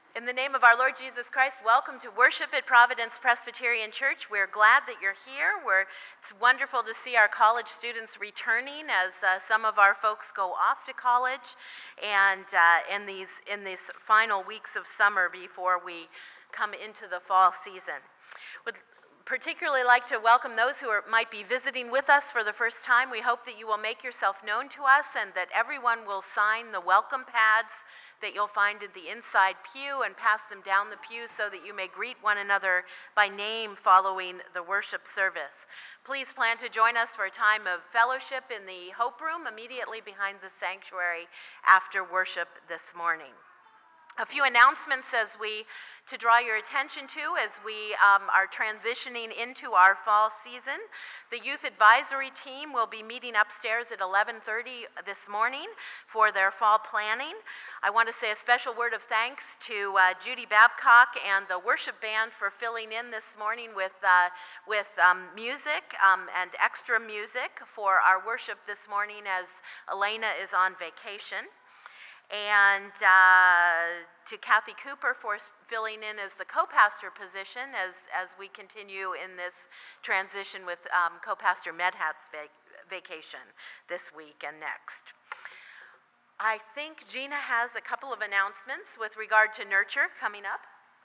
In the name of our Lord Jesus Christ, welcome to worship at Providence Presbyterian Church. We're glad that you're here. It's wonderful to see our college students returning as some of our folks go off to college, and in these final weeks of summer before we come into the fall season. Would particularly like to welcome those who might be visiting with us for the first time. We hope that you will make yourself known to us and that everyone will sign the welcome pads that you'll find in the inside pew and pass them down the pew so that you may greet one another by name following the worship service. Please plan to join us for a time of fellowship in the Hope Room immediately behind the sanctuary after worship this morning. A few announcements to draw your attention to as we are transitioning into our fall season. The Youth Advisory Team will be meeting upstairs at 11:30 this morning for their fall planning. I want to say a special word of thanks to Judy Babcock and the worship band for filling in this morning with music and extra music for our worship this morning as Elena is on vacation. And to Kathy Cooper for filling in as the co-pastor position as we continue in this transition with co-pastor Medhat's vacation this week and next. I think Gina has a couple of announcements with regard to Nurture coming up.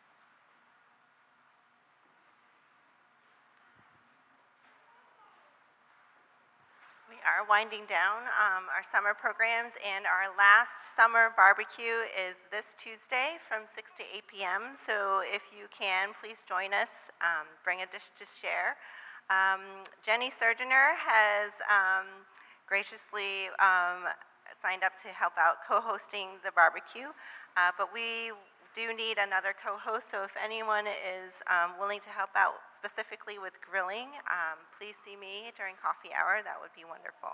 We are winding down our summer programs, and our last summer barbecue is this Tuesday from 6 to 8 p.m. So if you can, please join us. Bring a dish to share. Jenny Surgener has graciously signed up to help out co-hosting the barbecue, but we do need another co-host, so if anyone is willing to help out specifically with grilling, please see me during coffee hour. That would be wonderful.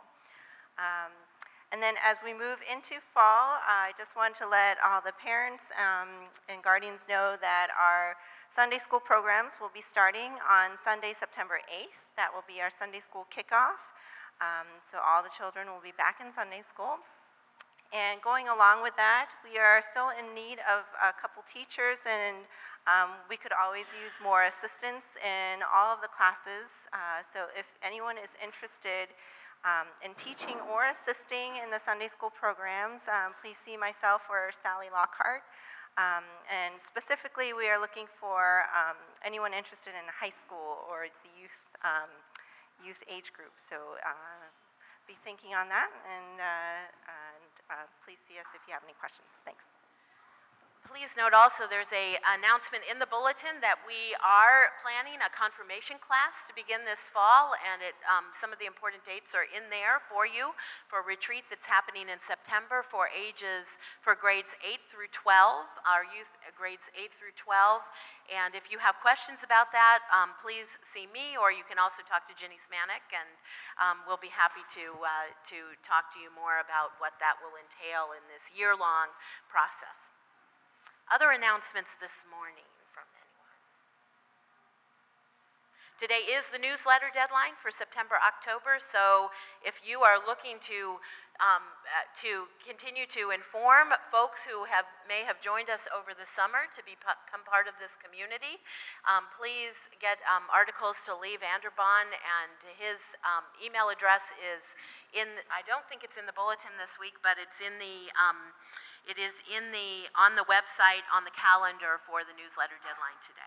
And then as we move into fall, I just want to let all the parents and guardians know that our Sunday school programs will be starting on Sunday, September 8th. That will be our Sunday school kickoff. So all the children will be back in Sunday school. And going along with that, we are still in need of a couple teachers, and we could always use more assistance in all of the classes. So if anyone is interested in teaching or assisting in the Sunday school programs, please see myself or Sally Lockhart. And specifically, we are looking for anyone interested in high school or the youth age group. So be thinking on that, and please see us if you have any questions. Thanks. Please note also there's an announcement in the bulletin that we are planning a confirmation class to begin this fall, and some of the important dates are in there for you for a retreat that's happening in September for grades 8 through 12, our youth grades 8 through 12. And if you have questions about that, please see me, or you can also talk to Ginny Smanik, and we'll be happy to talk to you more about what that will entail in this year-long process. Other announcements this morning from anyone? Today is the newsletter deadline for September, October, so if you are looking to continue to inform folks who may have joined us over the summer to become part of this community, please get articles to Lee Vanderbaan, and his email address is I don't think it's in the bulletin this week, but it's on the website on the calendar for the newsletter deadline today.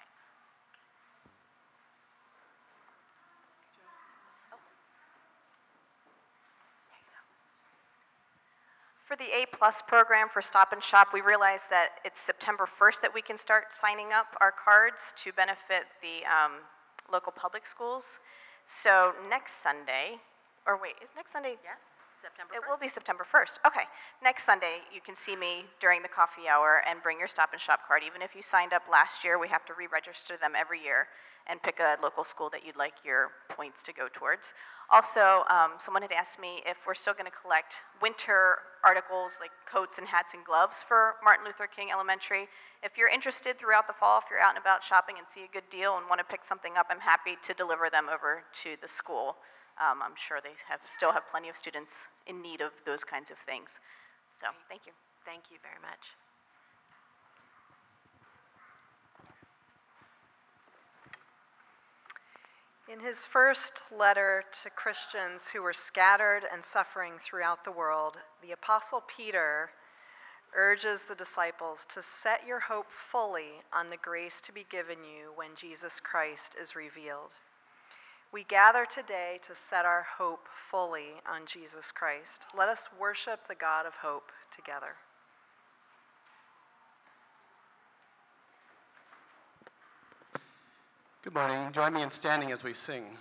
For the A+ program for Stop and Shop, we realized that it's September 1st that we can start signing up our cards to benefit the local public schools. So next Sunday, or wait, is next Sunday? Yes, September 1st. It will be September 1st. Okay. Next Sunday, you can see me during the coffee hour and bring your Stop and Shop card. Even if you signed up last year, we have to re-register them every year and pick a local school that you'd like your points to go towards. Also, someone had asked me if we're still going to collect winter articles like coats and hats and gloves for Martin Luther King Elementary. If you're interested throughout the fall, if you're out and about shopping and see a good deal and want to pick something up, I'm happy to deliver them over to the school. I'm sure they still have plenty of students in need of those kinds of things. So, thank you. Thank you very much. In his first letter to Christians who were scattered and suffering throughout the world, the Apostle Peter urges the disciples to set your hope fully on the grace to be given you when Jesus Christ is revealed. We gather today to set our hope fully on Jesus Christ. Let us worship the God of hope together. Good morning. Join me in standing as we sing.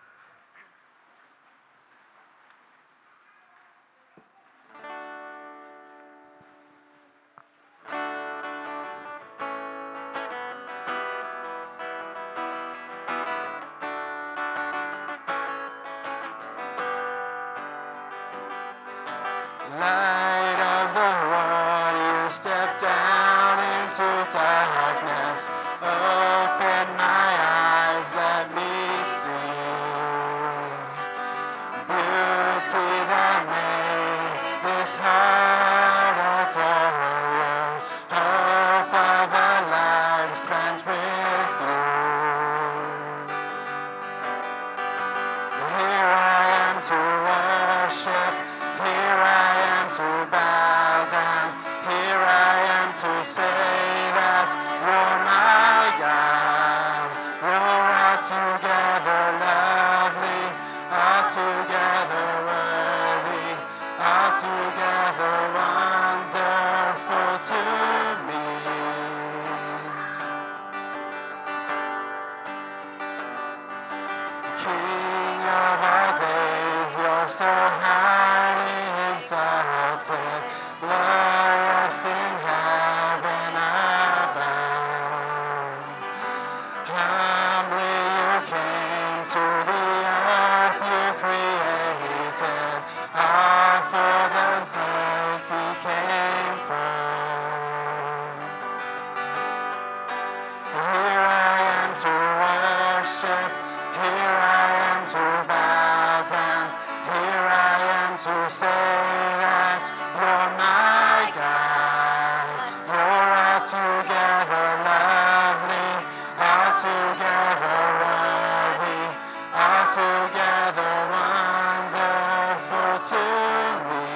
Light of the world, you step down into darkness. Open my eyes, let me see beauty that made this heart adore you. Hope of a life spent with you. Here I am to worship. Here I am to bow down. Here I am to say that you're my God. You're altogether lovely, altogether worthy, altogether wonderful to me. King of all days, you're so highly exalted, glorious in heaven above. Humbly you came to the earth you created, all for the sake he came from. Here I am to worship. Here I am to bow down. Here I am to say that you're my God. You're altogether lovely, altogether worthy, altogether wonderful to me.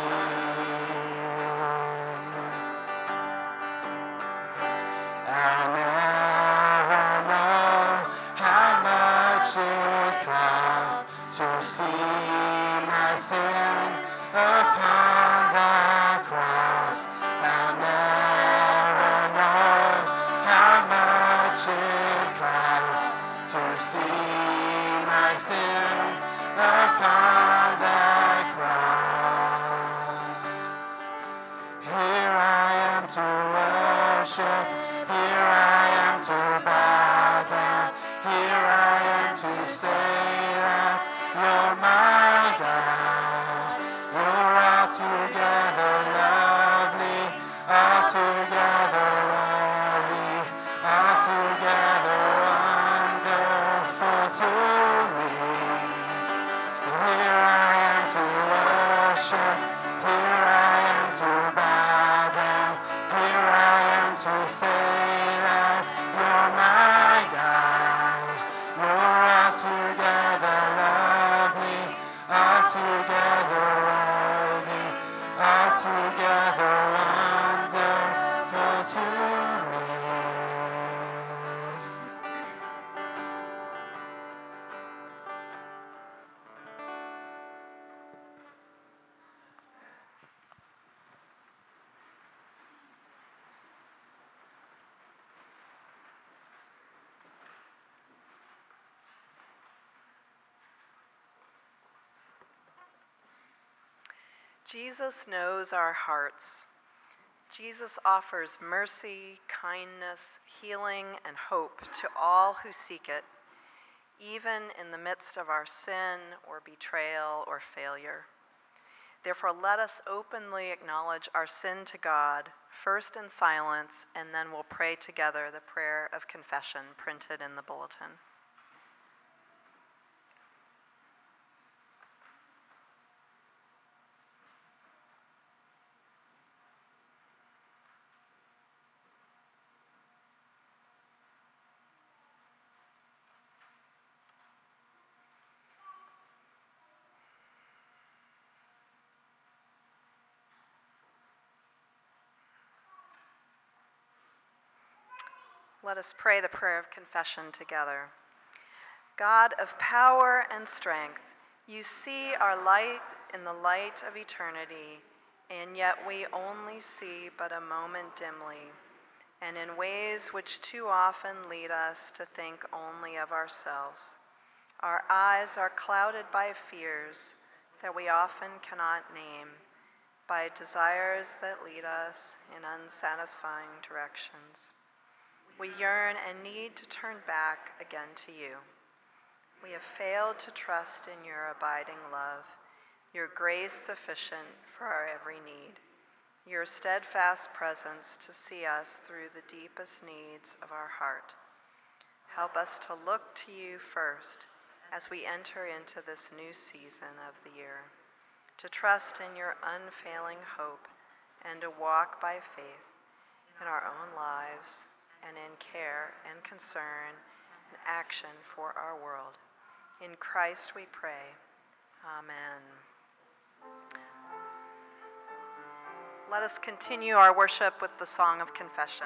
I'll never know how much it costs to see my sin upon the cross. I'll never know how much it costs to see my sin upon the cross. Here I am to worship. Here I am to bow down. Here I am to say that you're my God. You're altogether lovely, altogether worthy, altogether wonderful to me. Here I am to worship. Here I am to bow down. Here I am to say that you're my God. You're altogether lovely, altogether worthy, altogether wonderful to me. Jesus knows our hearts. Jesus offers mercy, kindness, healing, and hope to all who seek it, even in the midst of our sin or betrayal or failure. Therefore, let us openly acknowledge our sin to God, first in silence, and then we'll pray together the prayer of confession printed in the bulletin. Let us pray the prayer of confession together. God of power and strength, you see our light in the light of eternity, and yet we only see but a moment dimly, and in ways which too often lead us to think only of ourselves. Our eyes are clouded by fears that we often cannot name, by desires that lead us in unsatisfying directions. We yearn and need to turn back again to you. We have failed to trust in your abiding love, your grace sufficient for our every need, your steadfast presence to see us through the deepest needs of our heart. Help us to look to you first as we enter into this new season of the year, to trust in your unfailing hope and to walk by faith in our own lives and in care and concern and action for our world. In Christ we pray. Amen. Let us continue our worship with the song of confession.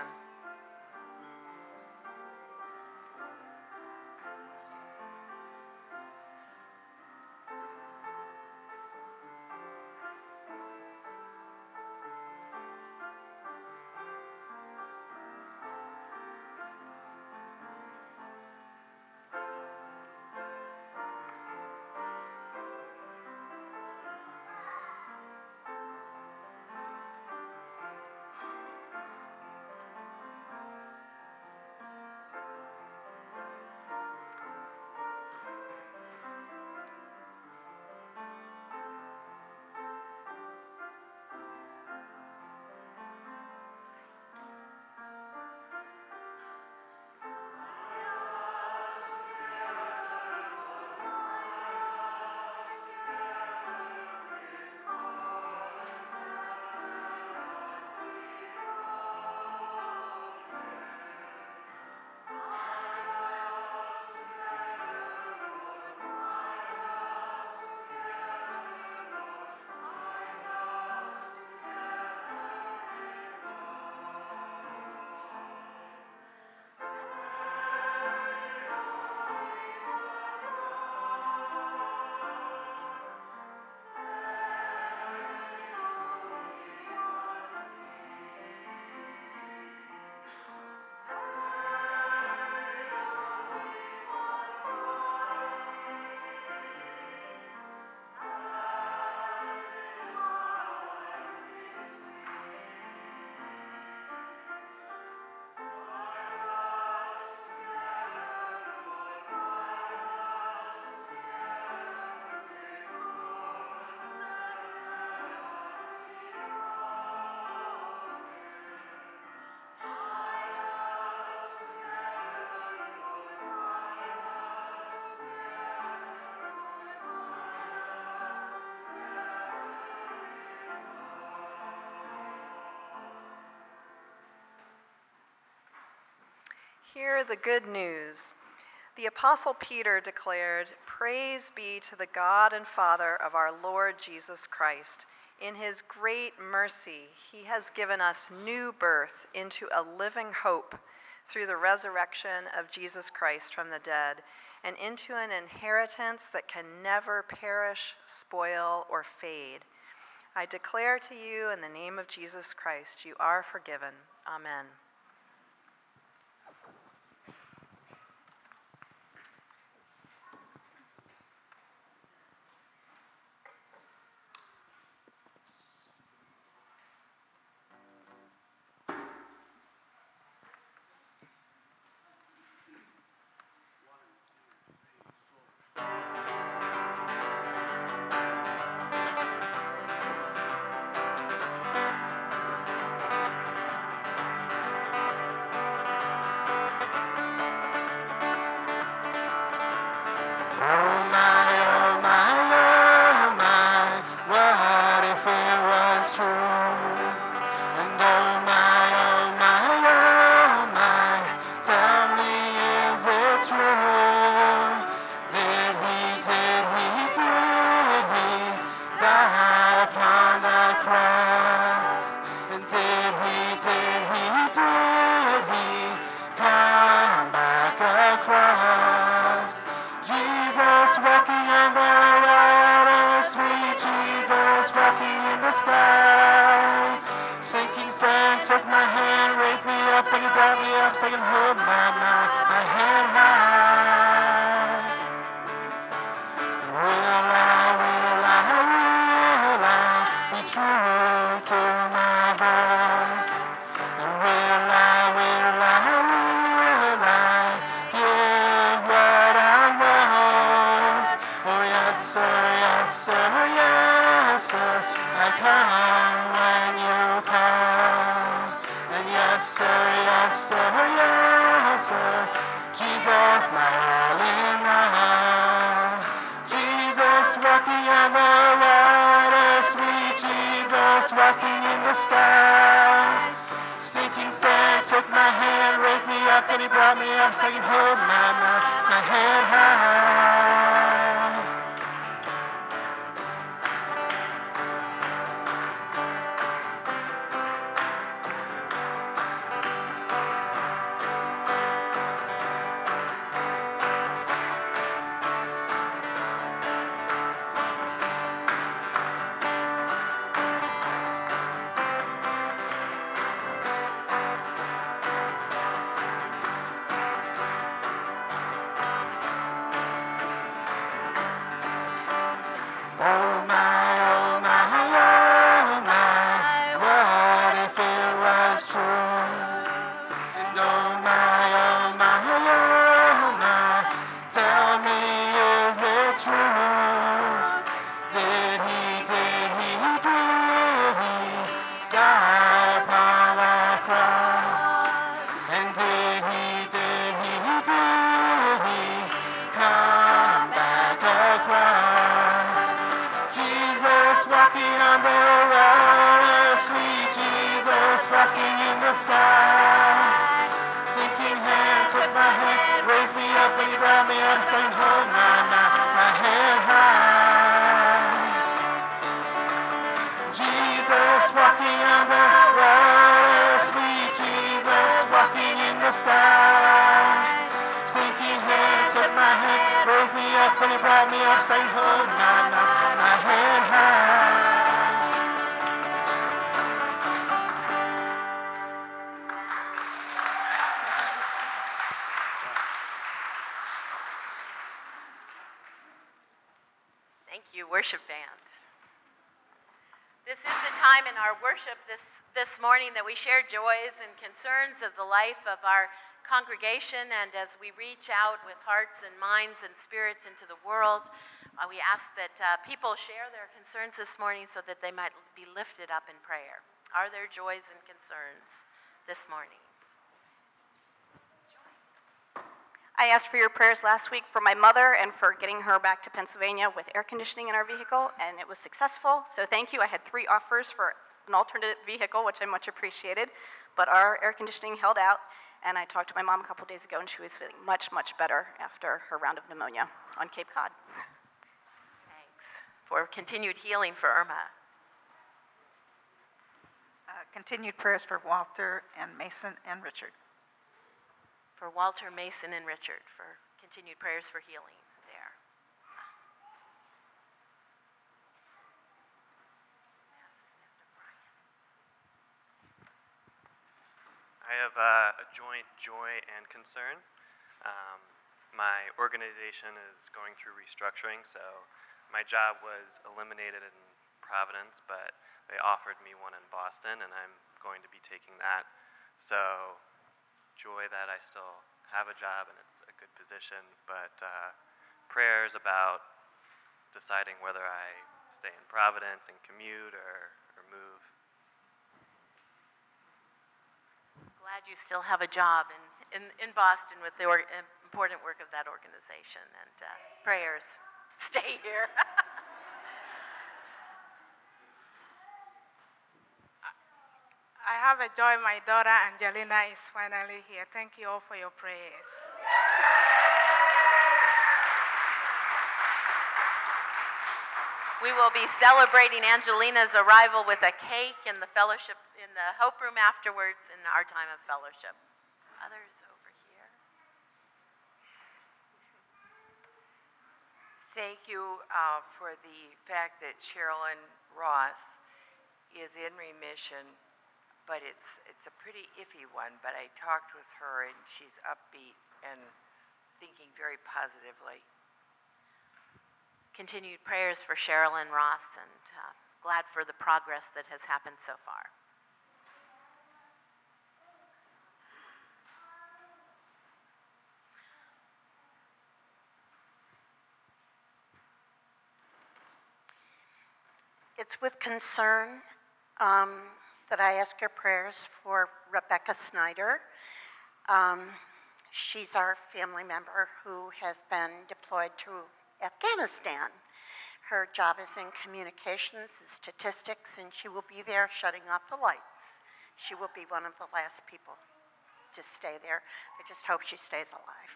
Hear the good news. The Apostle Peter declared, "Praise be to the God and Father of our Lord Jesus Christ. In his great mercy, he has given us new birth into a living hope through the resurrection of Jesus Christ from the dead, and into an inheritance that can never perish, spoil, or fade. I declare to you in the name of Jesus Christ, you are forgiven. Amen." brought me up so I can hold my head high. Will I be true to my God? Will I give what I want? Oh yes sir, yes sir, yes sir, I come when you call. And yes sir, yes sir, yes sir, Jesus my all in all. Jesus walking on the water, sweet Jesus walking in the sky. Sinking sand took my hand, raised me up, and he brought me up so I can hold my head high. Oh my, what if it was true? And oh my, tell me, is it true? Did he die upon the cross? And did he come back across? Jesus walking on the water, sweet Jesus walking in the sky. Sinking hands with my hand, raised me up and he brought me up, saying, hold my head high. Jesus walking on the water, sweet Jesus walking in the sky. Sinking hands with my hand, raised me up and he brought me up, saying, hold my head high. Thank you, worship band. This is the time in our worship this morning that we share joys and concerns of the life of our congregation, and as we reach out with hearts and minds and spirits into the world, we ask that people share their concerns this morning so that they might be lifted up in prayer. Are there joys and concerns this morning? I asked for your prayers last week for my mother and for getting her back to Pennsylvania with air conditioning in our vehicle, and it was successful. So thank you. I had 3 offers for an alternate vehicle, which I much appreciated, but our air conditioning held out. And I talked to my mom a couple days ago, and she was feeling much, much better after her round of pneumonia on Cape Cod. Thanks for continued healing for Irma. Continued prayers for Walter and Mason and Richard. For Walter, Mason, and Richard, for continued prayers for healing there. I have a joint joy and concern. My organization is going through restructuring, so my job was eliminated in Providence, but they offered me one in Boston, and I'm going to be taking that. So joy that I still have a job and it's a good position, but prayers about deciding whether I stay in Providence and commute or move. Glad you still have a job in Boston with the important work of that organization, and prayers. Stay here. I have a joy. My daughter Angelina is finally here. Thank you all for your prayers. We will be celebrating Angelina's arrival with a cake in the fellowship, in the Hope Room afterwards in our time of fellowship. Others over here. Thank you for the fact that Sherilyn Ross is in remission but it's a pretty iffy one. But I talked with her, and she's upbeat and thinking very positively. Continued prayers for Sherilyn Ross, and glad for the progress that has happened so far. It's with concern that I ask your prayers for Rebecca Snyder. She's our family member who has been deployed to Afghanistan. Her job is in communications and statistics, and she will be there shutting off the lights. She will be one of the last people to stay there. I just hope she stays alive.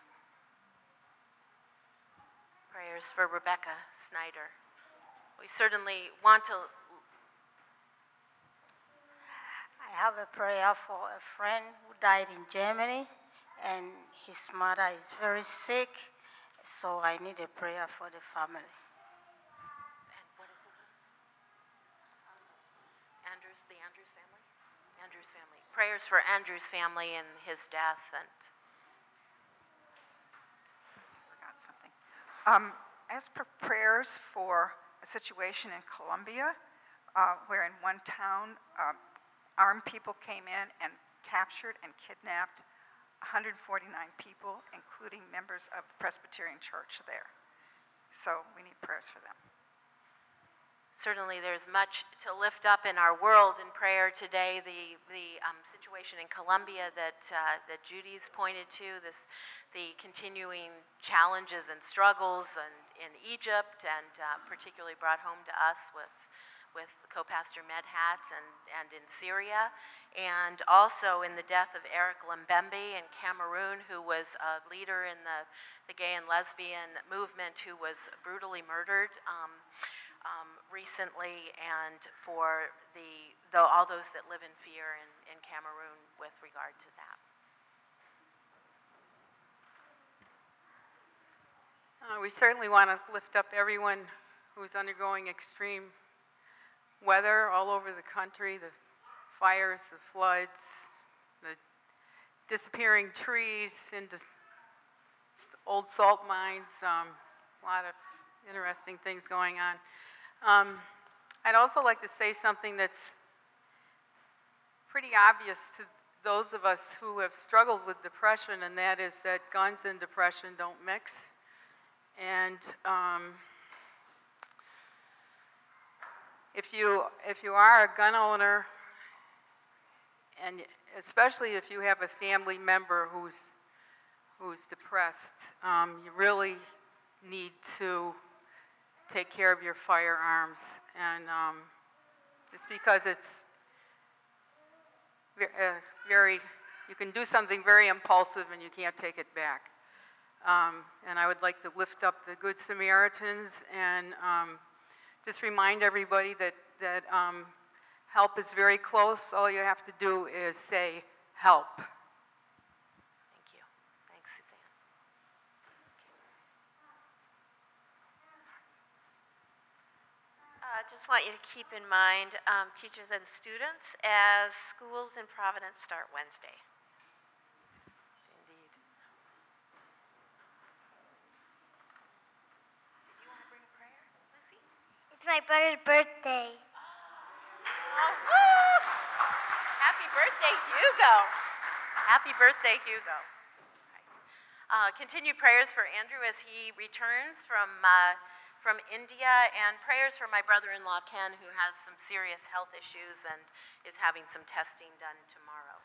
Prayers for Rebecca Snyder. We certainly want to. I have a prayer for a friend who died in Germany, and his mother is very sick, so I need a prayer for the family. And what is his name? Andrews, the Andrews family? Andrews family. Prayers for Andrews family and his death. And Forgot something. As for prayers for a situation in Colombia, where in one town, armed people came in and captured and kidnapped 149 people, including members of the Presbyterian Church there. So we need prayers for them. certainly there's much to lift up in our world in prayer today. The situation in Colombia that Judy's pointed to, the continuing challenges and struggles in Egypt, and particularly brought home to us with co-pastor Medhat and in Syria, and also in the death of Eric Lembembe in Cameroon, who was a leader in the gay and lesbian movement, who was brutally murdered recently, and for all those that live in fear in Cameroon with regard to that. We certainly want to lift up everyone who's undergoing extreme weather all over the country, the fires, the floods, the disappearing trees into old salt mines, a lot of interesting things going on. I'd also like to say something that's pretty obvious to those of us who have struggled with depression, and that is that guns and depression don't mix. And if you are a gun owner, and especially if you have a family member who's depressed, you really need to take care of your firearms. And just because it's you can do something very impulsive and you can't take it back. And I would like to lift up the Good Samaritans and just remind everybody that help is very close. All you have to do is say, help. Thank you. Thanks, Suzanne. I just want you to keep in mind, teachers and students, as schools in Providence start Wednesday. Indeed. Did you want to bring a prayer, Lucy? It's my brother's birthday. Oh, happy birthday, Hugo. Happy birthday, Hugo. Right. Continued prayers for Andrew as he returns from India, and prayers for my brother-in-law, Ken, who has some serious health issues and is having some testing done tomorrow.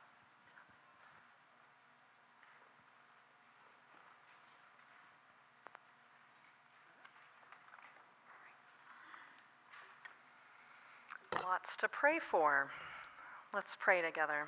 Lots to pray for. Let's pray together.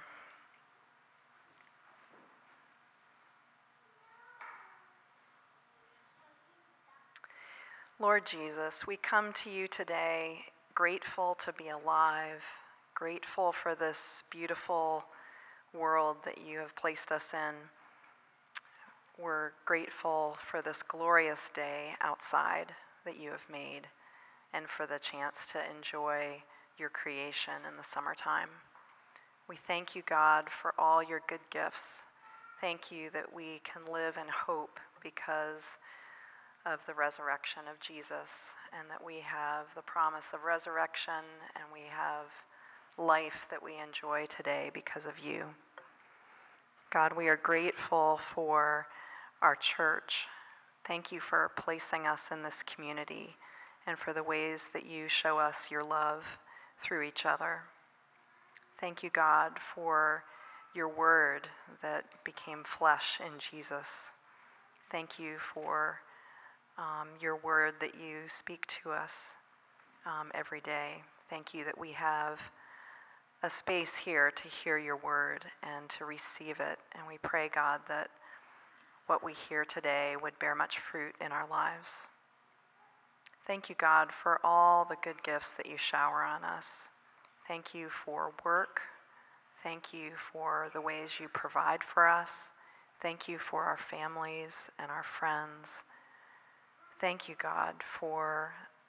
Lord Jesus, we come to you today grateful to be alive, grateful for this beautiful world that you have placed us in. We're grateful for this glorious day outside that you have made, and for the chance to enjoy your creation in the summertime. We thank you, God, for all your good gifts. Thank you that we can live in hope because of the resurrection of Jesus, and that we have the promise of resurrection, and we have life that we enjoy today because of you. God, we are grateful for our church. Thank you for placing us in this community and for the ways that you show us your love through each other. Thank you, God, for your word that became flesh in Jesus. Thank you for your word that you speak to us every day. Thank you that we have a space here to hear your word and to receive it. And we pray, God, that what we hear today would bear much fruit in our lives. Thank you, God, for all the good gifts that you shower on us. Thank you for work. Thank you for the ways you provide for us. Thank you for our families and our friends. Thank you, God, for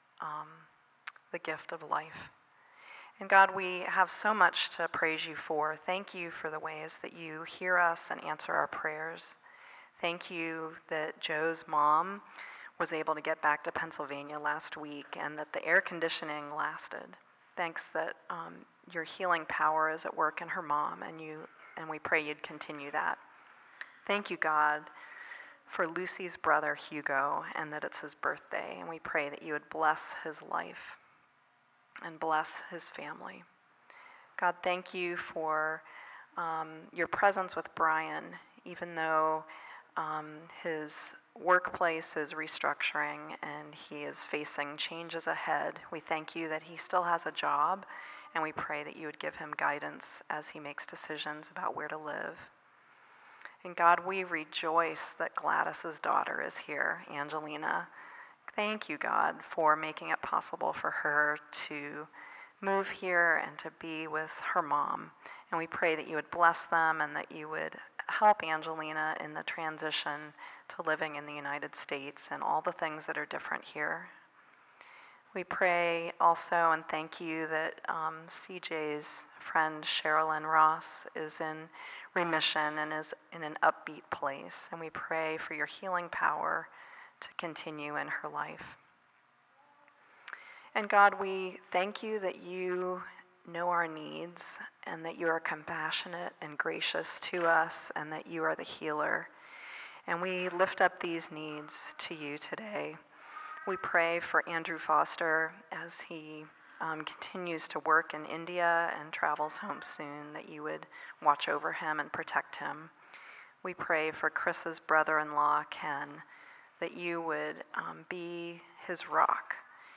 the gift of life. And God, we have so much to praise you for. Thank you for the ways that you hear us and answer our prayers. Thank you that Joe's mom was able to get back to Pennsylvania last week and that the air conditioning lasted. Thanks that your healing power is at work in her mom, and we pray you'd continue that. Thank you, God, for Lucy's brother Hugo, and that it's his birthday, and we pray that you would bless his life and bless his family. God, thank you for your presence with Brian, even though his workplace is restructuring and he is facing changes ahead. We thank you that he still has a job, and we pray that you would give him guidance as he makes decisions about where to live. And God, we rejoice that Gladys's daughter is here, Angelina. Thank you, God, for making it possible for her to move here and to be with her mom. And we pray that you would bless them and that you would help Angelina in the transition to living in the United States and all the things that are different here. We pray also and thank you that CJ's friend Sherilyn Ross is in remission and is in an upbeat place. And we pray for your healing power to continue in her life. And God, we thank you that you know our needs and that you are compassionate and gracious to us and that you are the healer. And we lift up these needs to you today. We pray for Andrew Foster as he continues to work in India and travels home soon, that you would watch over him and protect him. We pray for Chris's brother-in-law, Ken, that you would be his rock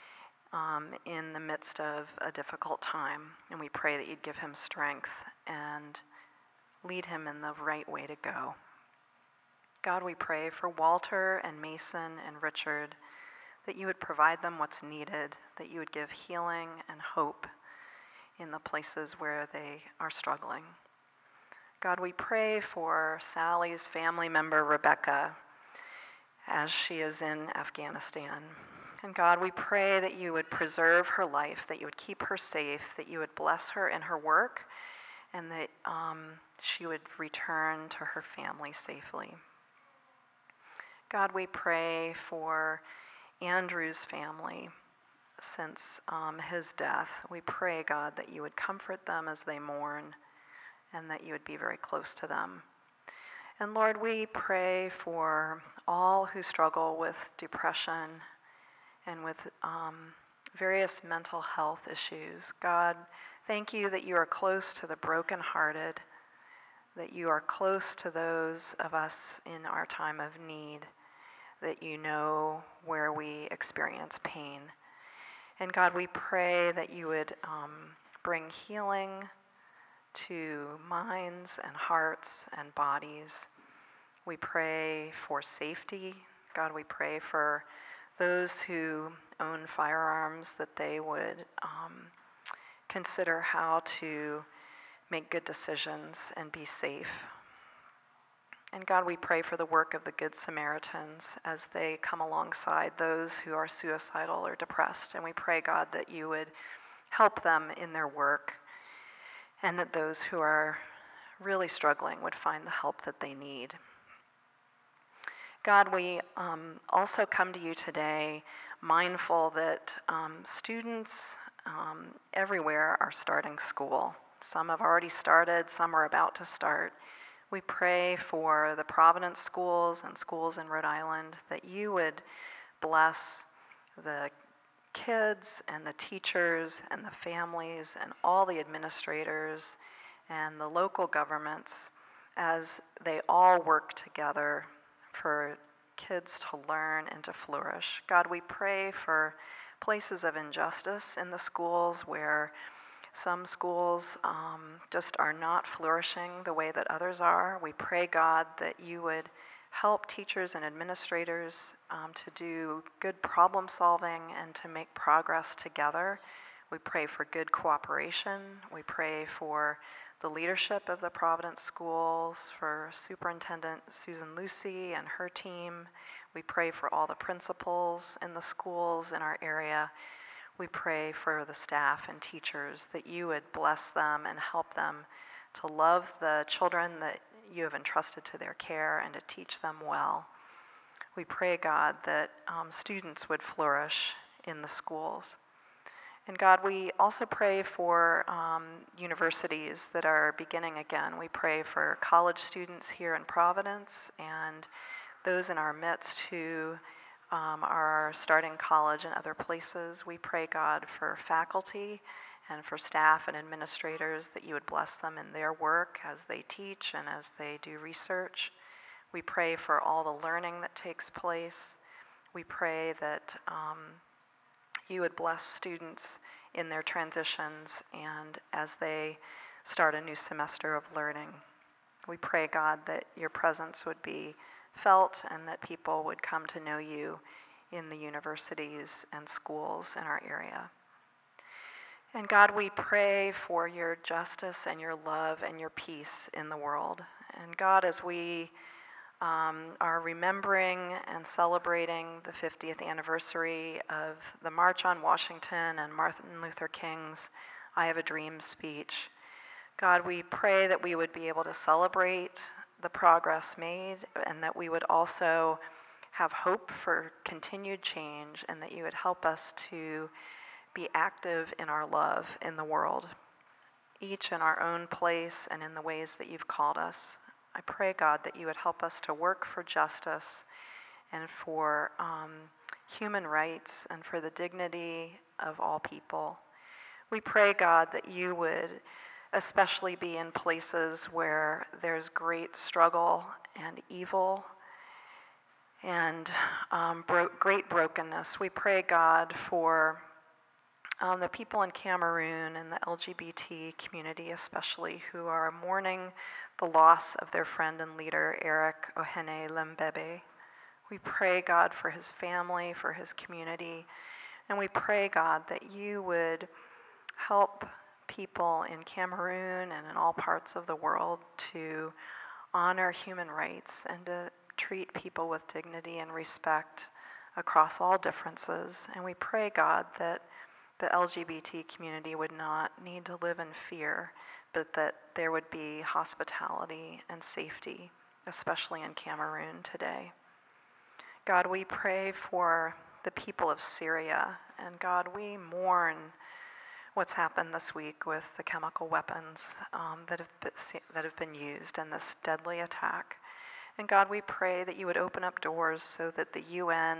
in the midst of a difficult time. And we pray that you'd give him strength and lead him in the right way to go. God, we pray for Walter and Mason and Richard, that you would provide them what's needed, that you would give healing and hope in the places where they are struggling. God, we pray for Sally's family member, Rebecca, as she is in Afghanistan. And God, we pray that you would preserve her life, that you would keep her safe, that you would bless her in her work, and that she would return to her family safely. God, we pray for Andrew's family since his death. We pray, God, that you would comfort them as they mourn and that you would be very close to them. And Lord, we pray for all who struggle with depression and with various mental health issues. God, thank you that you are close to the brokenhearted, that you are close to those of us in our time of need, that you know where we experience pain. And God, we pray that you would bring healing to minds and hearts and bodies. We pray for safety. God, we pray for those who own firearms, that they would consider how to make good decisions and be safe. And God, we pray for the work of the Good Samaritans as they come alongside those who are suicidal or depressed. And we pray, God, that you would help them in their work and that those who are really struggling would find the help that they need. God, we also come to you today mindful that students everywhere are starting school. Some have already started, some are about to start. We pray for the Providence schools and schools in Rhode Island that you would bless the kids and the teachers and the families and all the administrators and the local governments as they all work together for kids to learn and to flourish. God, we pray for places of injustice in the schools where some schools just are not flourishing the way that others are. We pray, God, that you would help teachers and administrators to do good problem solving and to make progress together. We pray for good cooperation. We pray for the leadership of the Providence schools, for Superintendent Susan Lucy and her team. We pray for all the principals in the schools in our area. We pray for the staff and teachers that you would bless them and help them to love the children that you have entrusted to their care and to teach them well. We pray, God, that students would flourish in the schools. And God, we also pray for universities that are beginning again. We pray for college students here in Providence and those in our midst who are starting college in other places. We pray, God, for faculty and for staff and administrators that you would bless them in their work as they teach and as they do research. We pray for all the learning that takes place. We pray that you would bless students in their transitions and as they start a new semester of learning. We pray, God, that your presence would be felt and that people would come to know you in the universities and schools in our area. And God, we pray for your justice and your love and your peace in the world. And God, as we are remembering and celebrating the 50th anniversary of the March on Washington and Martin Luther King's I Have a Dream speech, God, we pray that we would be able to celebrate the progress made and that we would also have hope for continued change and that you would help us to be active in our love in the world, each in our own place and in the ways that you've called us. I pray, God, that you would help us to work for justice and for human rights and for the dignity of all people. We pray, God, that you would especially be in places where there's great struggle and evil and great brokenness. We pray, God, for the people in Cameroon and the LGBT community especially who are mourning the loss of their friend and leader, Eric Ohene Lembebe. We pray, God, for his family, for his community, and we pray, God, that you would help people in Cameroon and in all parts of the world to honor human rights and to treat people with dignity and respect across all differences. And we pray, God, that the LGBT community would not need to live in fear, but that there would be hospitality and safety, especially in Cameroon today. God, we pray for the people of Syria, and God, we mourn what's happened this week with the chemical weapons that have been used in this deadly attack. And God, we pray that you would open up doors so that the UN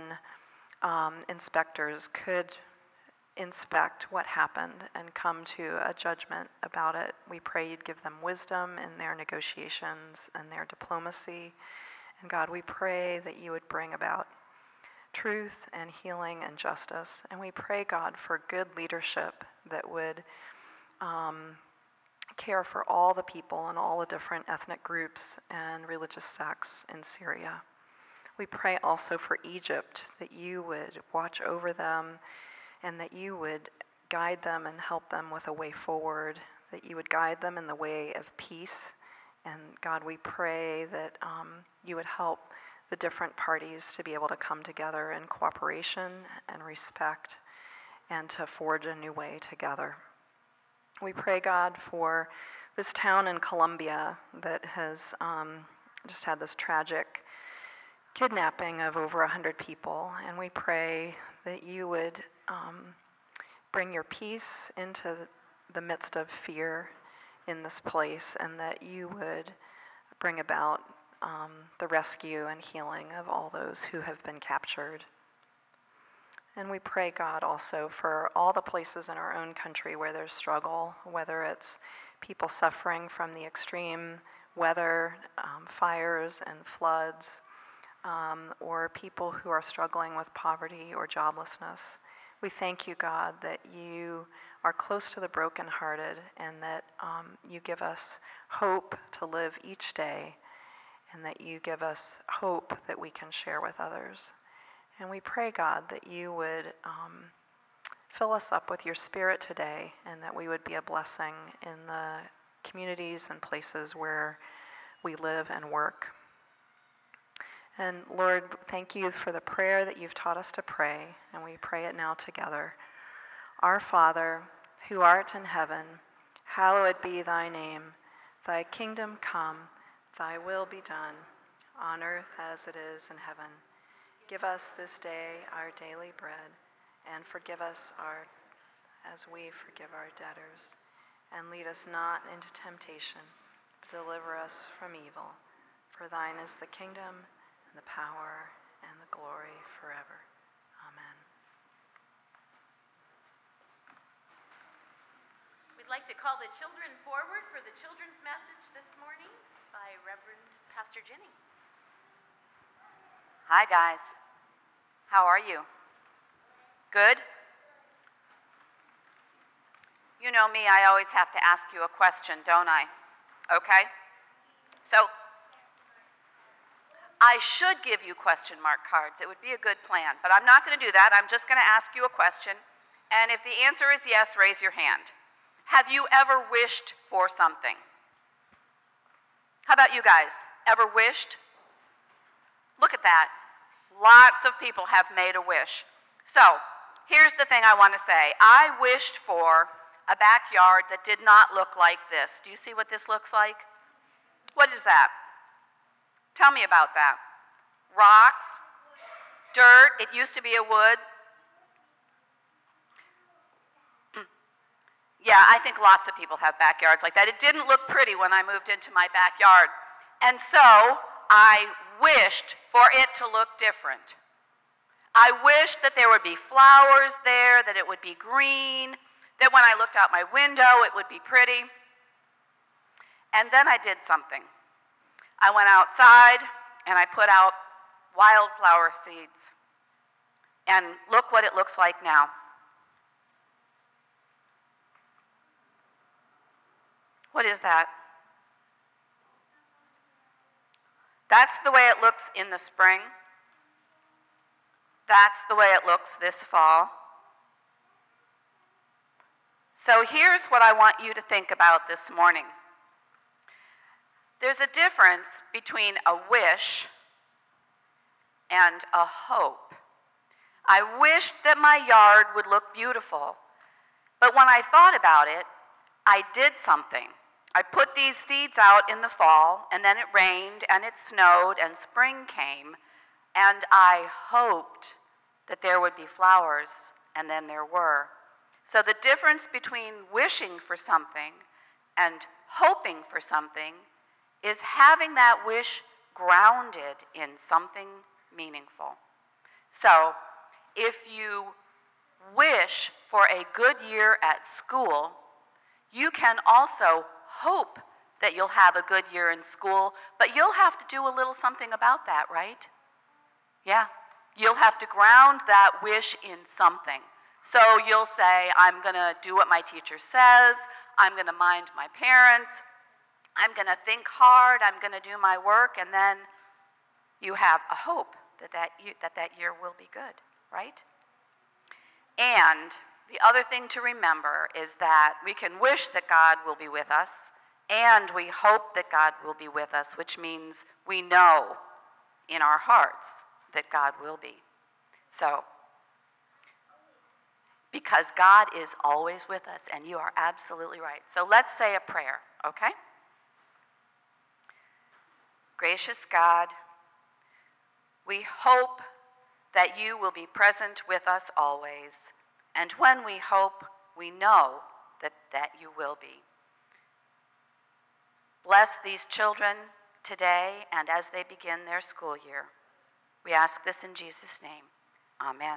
inspectors could inspect what happened and come to a judgment about it. We pray you'd give them wisdom in their negotiations and their diplomacy. And God, we pray that you would bring about truth and healing and justice. And we pray, God, for good leadership that would care for all the people and all the different ethnic groups and religious sects in Syria. We pray also for Egypt, that you would watch over them and that you would guide them and help them with a way forward, that you would guide them in the way of peace. And God, we pray that you would help the different parties to be able to come together in cooperation and respect and to forge a new way together. We pray, God, for this town in Colombia that has just had this tragic kidnapping of over 100 people. And we pray that you would bring your peace into the midst of fear in this place, and that you would bring about the rescue and healing of all those who have been captured. And we pray, God, also for all the places in our own country where there's struggle, whether it's people suffering from the extreme weather, fires and floods, or people who are struggling with poverty or joblessness. We thank you, God, that you are close to the brokenhearted, and that you give us hope to live each day, and that you give us hope that we can share with others. And we pray, God, that you would fill us up with your Spirit today, and that we would be a blessing in the communities and places where we live and work. And Lord, thank you for the prayer that you've taught us to pray, and we pray it now together. Our Father, who art in heaven, hallowed be thy name. Thy kingdom come, thy will be done, on earth as it is in heaven. Give us this day our daily bread, and forgive us as we forgive our debtors. And lead us not into temptation, but deliver us from evil. For thine is the kingdom, and the power, and the glory forever. Amen. We'd like to call the children forward for the children's message this morning by Reverend Pastor Jenny. Hi, guys. How are you? Good? You know me, I always have to ask you a question, don't I? Okay? So, I should give you question mark cards. It would be a good plan, but I'm not going to do that. I'm just going to ask you a question, and if the answer is yes, raise your hand. Have you ever wished for something? How about you guys? Ever wished? Look at that. Lots of people have made a wish. So, here's the thing I want to say. I wished for a backyard that did not look like this. Do you see what this looks like? What is that? Tell me about that. Rocks, dirt, it used to be a wood. Yeah, I think lots of people have backyards like that. It didn't look pretty when I moved into my backyard. And so I wished for it to look different. I wished that there would be flowers there, that it would be green, that when I looked out my window it would be pretty. And then I did something. I went outside and I put out wildflower seeds. And look what it looks like now. What is that? That's the way it looks in the spring. That's the way it looks this fall. So here's what I want you to think about this morning. There's a difference between a wish and a hope. I wished that my yard would look beautiful, but when I thought about it, I did something. I put these seeds out in the fall, and then it rained, and it snowed, and spring came, and I hoped that there would be flowers, and then there were. So the difference between wishing for something and hoping for something is having that wish grounded in something meaningful. So if you wish for a good year at school, you can also hope that you'll have a good year in school, but you'll have to do a little something about that, right? Yeah, you'll have to ground that wish in something. So you'll say, I'm going to do what my teacher says, I'm going to mind my parents, I'm going to think hard, I'm going to do my work, and then you have a hope that year will be good, right? And the other thing to remember is that we can wish that God will be with us, and we hope that God will be with us, which means we know in our hearts that God will be. So, because God is always with us, and you are absolutely right. So let's say a prayer, okay? Gracious God, we hope that you will be present with us always, and when we hope, we know that you will be. Bless these children today and as they begin their school year. We ask this in Jesus' name. Amen.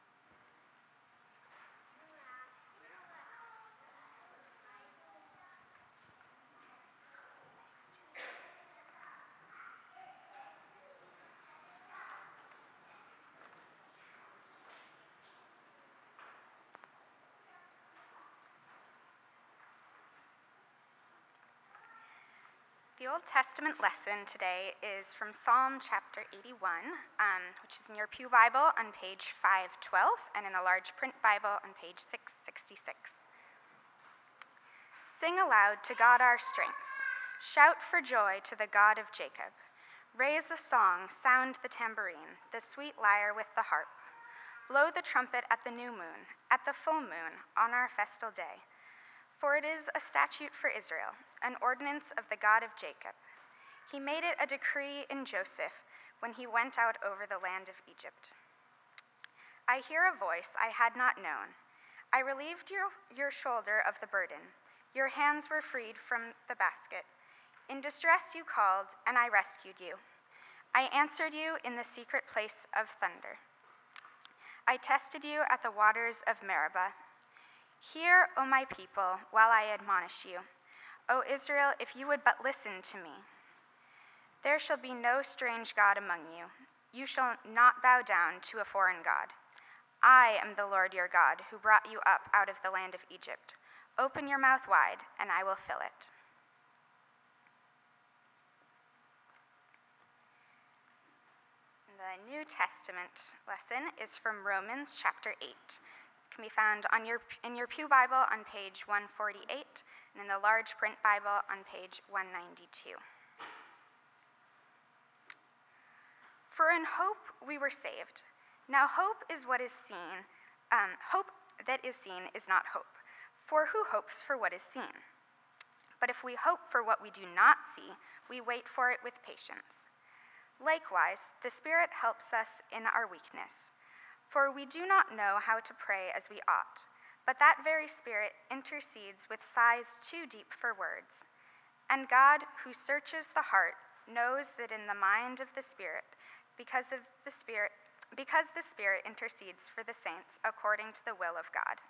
The Old Testament lesson today is from Psalm chapter 81, which is in your Pew Bible on page 512 and in the large print Bible on page 666. Sing aloud to God our strength. Shout for joy to the God of Jacob. Raise a song, sound the tambourine, the sweet lyre with the harp. Blow the trumpet at the new moon, at the full moon, on our festal day. For it is a statute for Israel, an ordinance of the God of Jacob. He made it a decree in Joseph when he went out over the land of Egypt. I hear a voice I had not known. I relieved your shoulder of the burden. Your hands were freed from the basket. In distress you called, and I rescued you. I answered you in the secret place of thunder. I tested you at the waters of Meribah. Hear, O my people, while I admonish you. O Israel, if you would but listen to me. There shall be no strange God among you. You shall not bow down to a foreign God. I am the Lord your God, who brought you up out of the land of Egypt. Open your mouth wide, and I will fill it. The New Testament lesson is from Romans chapter 8. Can be found in your Pew Bible on page 148 and in the large print Bible on page 192. For in hope we were saved. Now hope is what is seen. Hope that is seen is not hope. For who hopes for what is seen? But if we hope for what we do not see, we wait for it with patience. Likewise, the Spirit helps us in our weakness. For we do not know how to pray as we ought, but that very Spirit intercedes with sighs too deep for words. And God, who searches the heart, knows that in the mind of the Spirit, because the Spirit intercedes for the saints according to the will of God.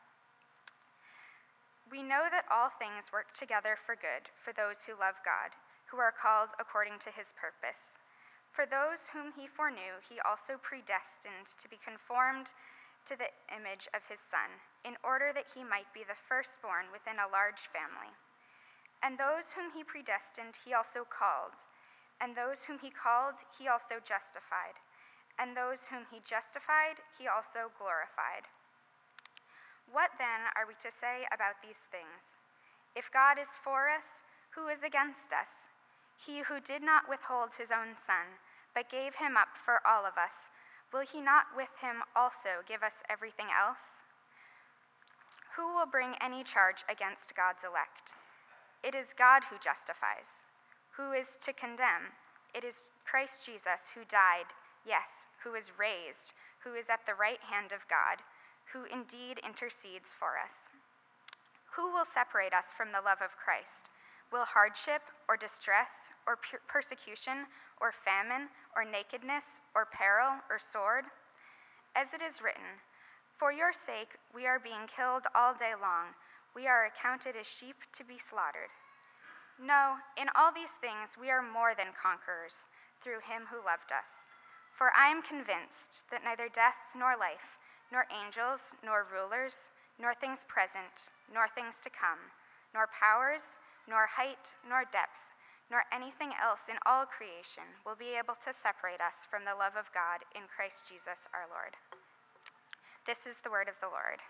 We know that all things work together for good for those who love God, who are called according to his purpose. For those whom he foreknew, he also predestined to be conformed to the image of his Son, in order that he might be the firstborn within a large family. And those whom he predestined, he also called. And those whom he called, he also justified. And those whom he justified, he also glorified. What then are we to say about these things? If God is for us, who is against us? He who did not withhold his own Son, but gave him up for all of us, will he not with him also give us everything else? Who will bring any charge against God's elect? It is God who justifies. Who is to condemn? It is Christ Jesus who died, yes, who is raised, who is at the right hand of God, who indeed intercedes for us. Who will separate us from the love of Christ? Will hardship, or distress, or persecution, or famine, or nakedness, or peril, or sword? As it is written, for your sake we are being killed all day long. We are accounted as sheep to be slaughtered. No, in all these things we are more than conquerors, through him who loved us. For I am convinced that neither death nor life, nor angels, nor rulers, nor things present, nor things to come, nor powers, nor height, nor depth, nor anything else in all creation will be able to separate us from the love of God in Christ Jesus our Lord. This is the word of the Lord.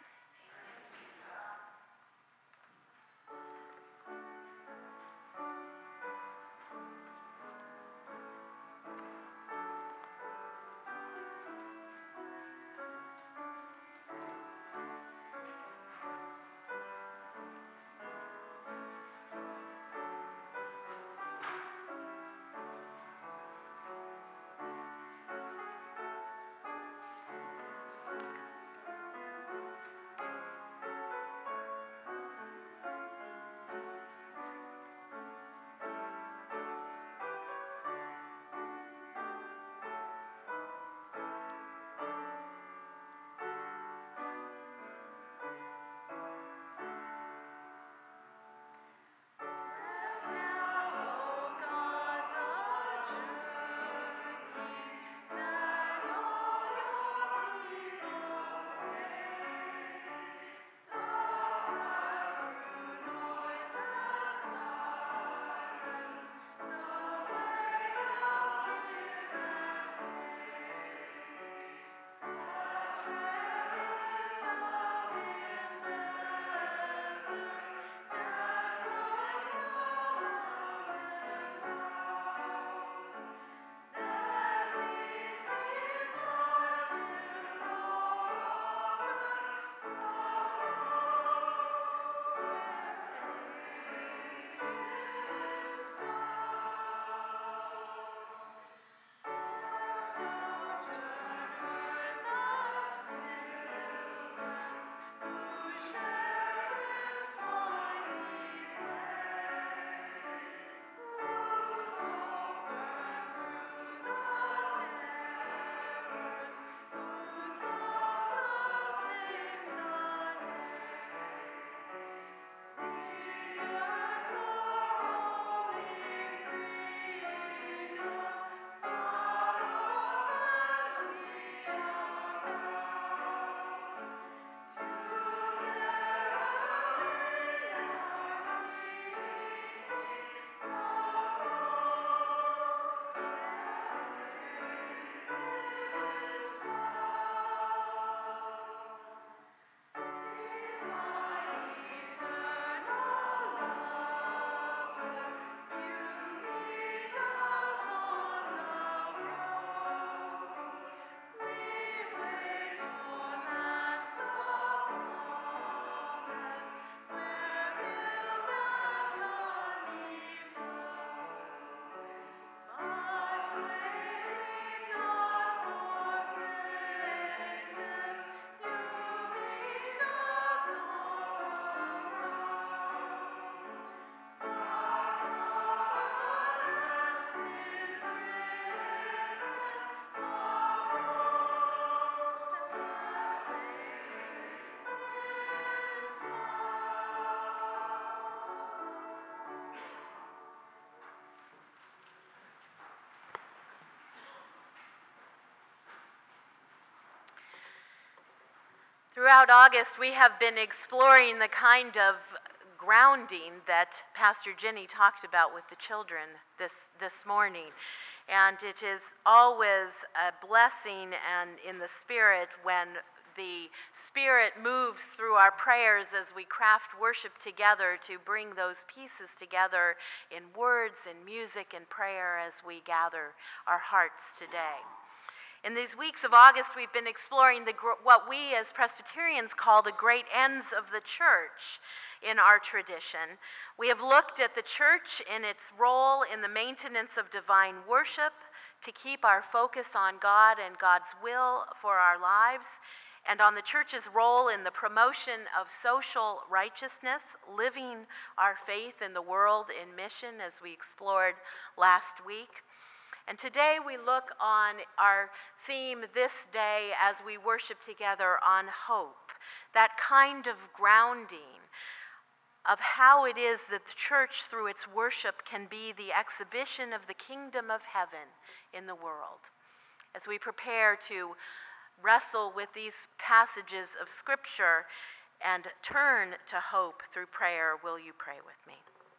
Throughout August, we have been exploring the kind of grounding that Pastor Jenny talked about with the children this morning. And it is always a blessing and in the Spirit when the Spirit moves through our prayers as we craft worship together to bring those pieces together in words and music and prayer as we gather our hearts today. In these weeks of August, we've been exploring what we as Presbyterians call the great ends of the church in our tradition. We have looked at the church in its role in the maintenance of divine worship to keep our focus on God and God's will for our lives, and on the church's role in the promotion of social righteousness, living our faith in the world in mission, as we explored last week. And today we look on our theme this day as we worship together on hope, that kind of grounding of how it is that the church through its worship can be the exhibition of the kingdom of heaven in the world. As we prepare to wrestle with these passages of Scripture and turn to hope through prayer, will you pray with me?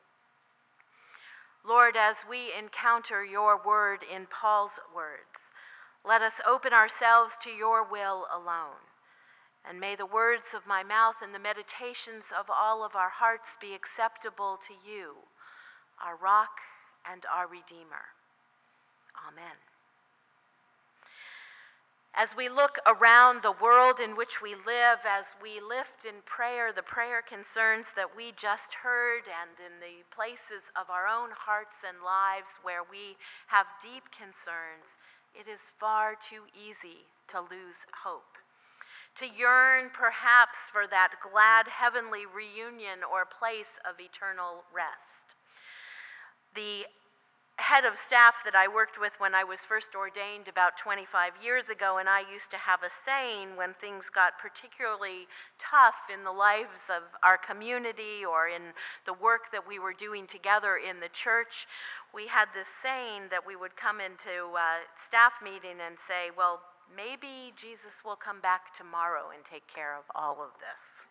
Lord, as we encounter your word in Paul's words, let us open ourselves to your will alone. And may the words of my mouth and the meditations of all of our hearts be acceptable to you, our rock and our Redeemer. Amen. As we look around the world in which we live, as we lift in prayer the prayer concerns that we just heard, and in the places of our own hearts and lives where we have deep concerns, it is far too easy to lose hope. To yearn perhaps for that glad heavenly reunion or place of eternal rest. The head of staff that I worked with when I was first ordained about 25 years ago, and I used to have a saying when things got particularly tough in the lives of our community or in the work that we were doing together in the church. We had this saying that we would come into a staff meeting and say, well, maybe Jesus will come back tomorrow and take care of all of this.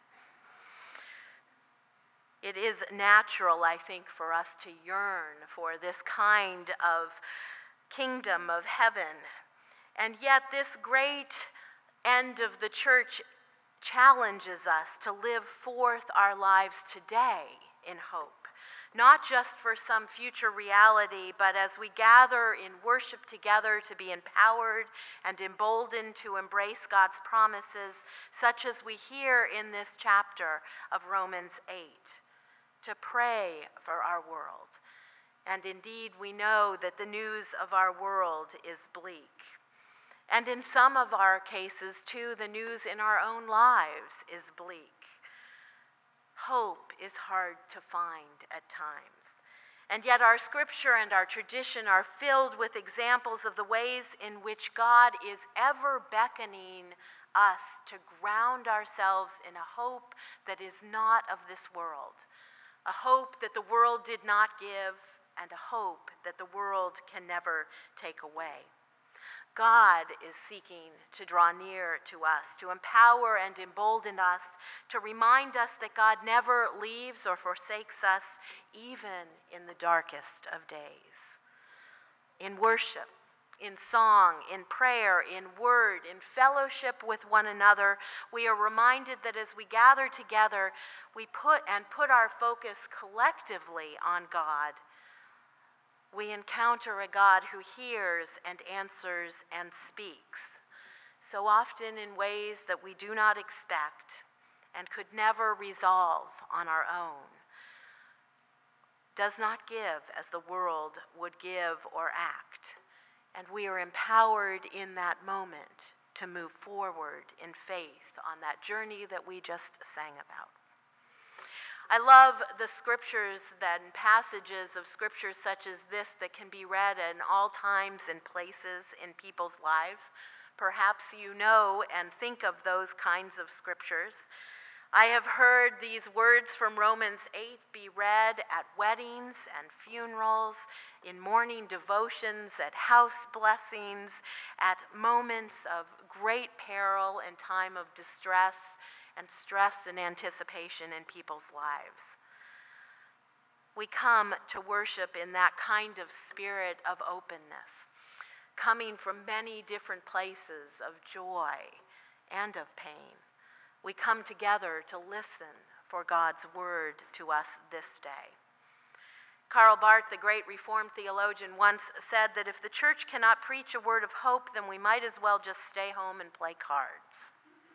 It is natural, I think, for us to yearn for this kind of kingdom of heaven. And yet this great end of the church challenges us to live forth our lives today in hope. Not just for some future reality, but as we gather in worship together to be empowered and emboldened to embrace God's promises, such as we hear in this chapter of Romans 8. To pray for our world. And indeed, we know that the news of our world is bleak. And in some of our cases, too, the news in our own lives is bleak. Hope is hard to find at times. And yet our scripture and our tradition are filled with examples of the ways in which God is ever beckoning us to ground ourselves in a hope that is not of this world. A hope that the world did not give, and a hope that the world can never take away. God is seeking to draw near to us, to empower and embolden us, to remind us that God never leaves or forsakes us, even in the darkest of days. In worship, in song, in prayer, in word, in fellowship with one another, we are reminded that as we gather together, we put our focus collectively on God. We encounter a God who hears and answers and speaks, so often in ways that we do not expect and could never resolve on our own. Does not give as the world would give or act. And we are empowered in that moment to move forward in faith on that journey that we just sang about. I love the scriptures and passages of scriptures such as this that can be read in all times and places in people's lives. Perhaps you know and think of those kinds of scriptures. I have heard these words from Romans 8 be read at weddings and funerals, in morning devotions, at house blessings, at moments of great peril and time of distress and stress and anticipation in people's lives. We come to worship in that kind of spirit of openness, coming from many different places of joy and of pain. We come together to listen for God's word to us this day. Karl Barth, the great Reformed theologian, once said that if the church cannot preach a word of hope, then we might as well just stay home and play cards.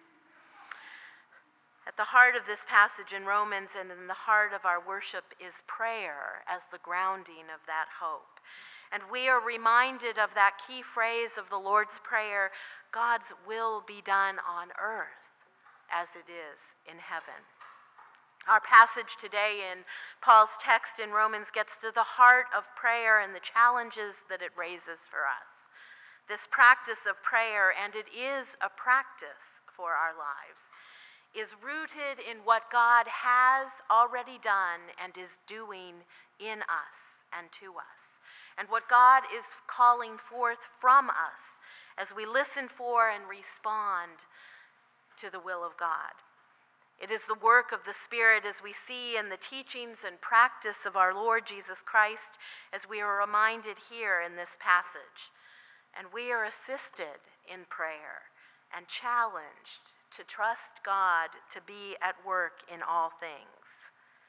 At the heart of this passage in Romans and in the heart of our worship is prayer as the grounding of that hope. And we are reminded of that key phrase of the Lord's Prayer, God's will be done on earth as it is in heaven. Our passage today in Paul's text in Romans gets to the heart of prayer and the challenges that it raises for us. This practice of prayer, and it is a practice for our lives, is rooted in what God has already done and is doing in us and to us, and what God is calling forth from us as we listen for and respond to the will of God. It is the work of the Spirit as we see in the teachings and practice of our Lord Jesus Christ, as we are reminded here in this passage. And we are assisted in prayer and challenged to trust God to be at work in all things.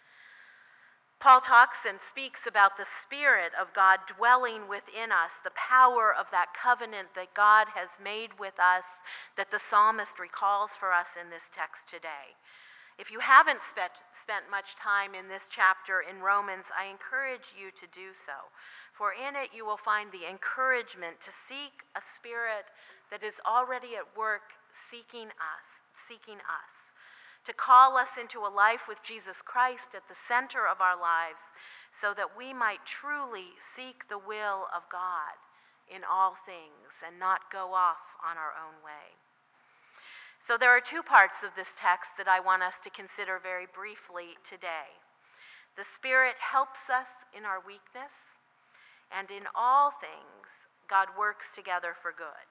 Paul talks and speaks about the Spirit of God dwelling within us, the power of that covenant that God has made with us, that the psalmist recalls for us in this text today. If you haven't spent much time in this chapter in Romans, I encourage you to do so. For in it you will find the encouragement to seek a Spirit that is already at work seeking us, to call us into a life with Jesus Christ at the center of our lives, so that we might truly seek the will of God in all things and not go off on our own way. So there are two parts of this text that I want us to consider very briefly today. The Spirit helps us in our weakness, and in all things, God works together for good.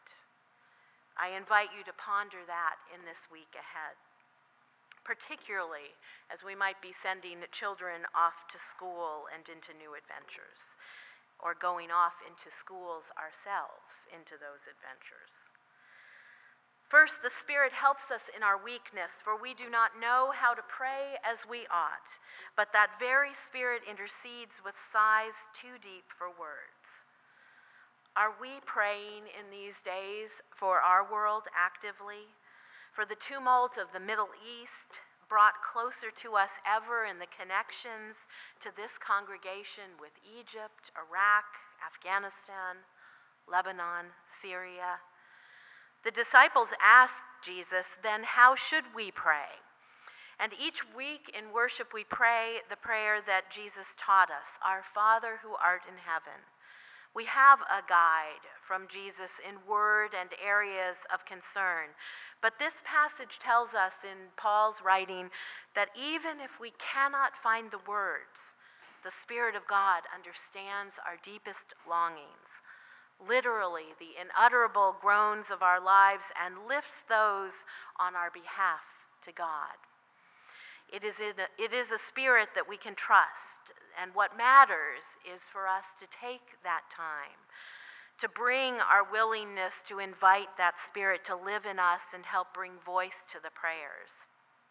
I invite you to ponder that in this week ahead, particularly as we might be sending children off to school and into new adventures, or going off into schools ourselves into those adventures. First, the Spirit helps us in our weakness, for we do not know how to pray as we ought, but that very Spirit intercedes with sighs too deep for words. Are we praying in these days for our world actively? For the tumult of the Middle East, brought closer to us ever in the connections to this congregation with Egypt, Iraq, Afghanistan, Lebanon, Syria. The disciples asked Jesus, then how should we pray? And each week in worship we pray the prayer that Jesus taught us, Our Father who art in heaven. We have a guide from Jesus in word and areas of concern. But this passage tells us in Paul's writing that even if we cannot find the words, the Spirit of God understands our deepest longings, literally the unutterable groans of our lives, and lifts those on our behalf to God. It is a Spirit that we can trust, and what matters is for us to take that time, to bring our willingness to invite that Spirit to live in us and help bring voice to the prayers.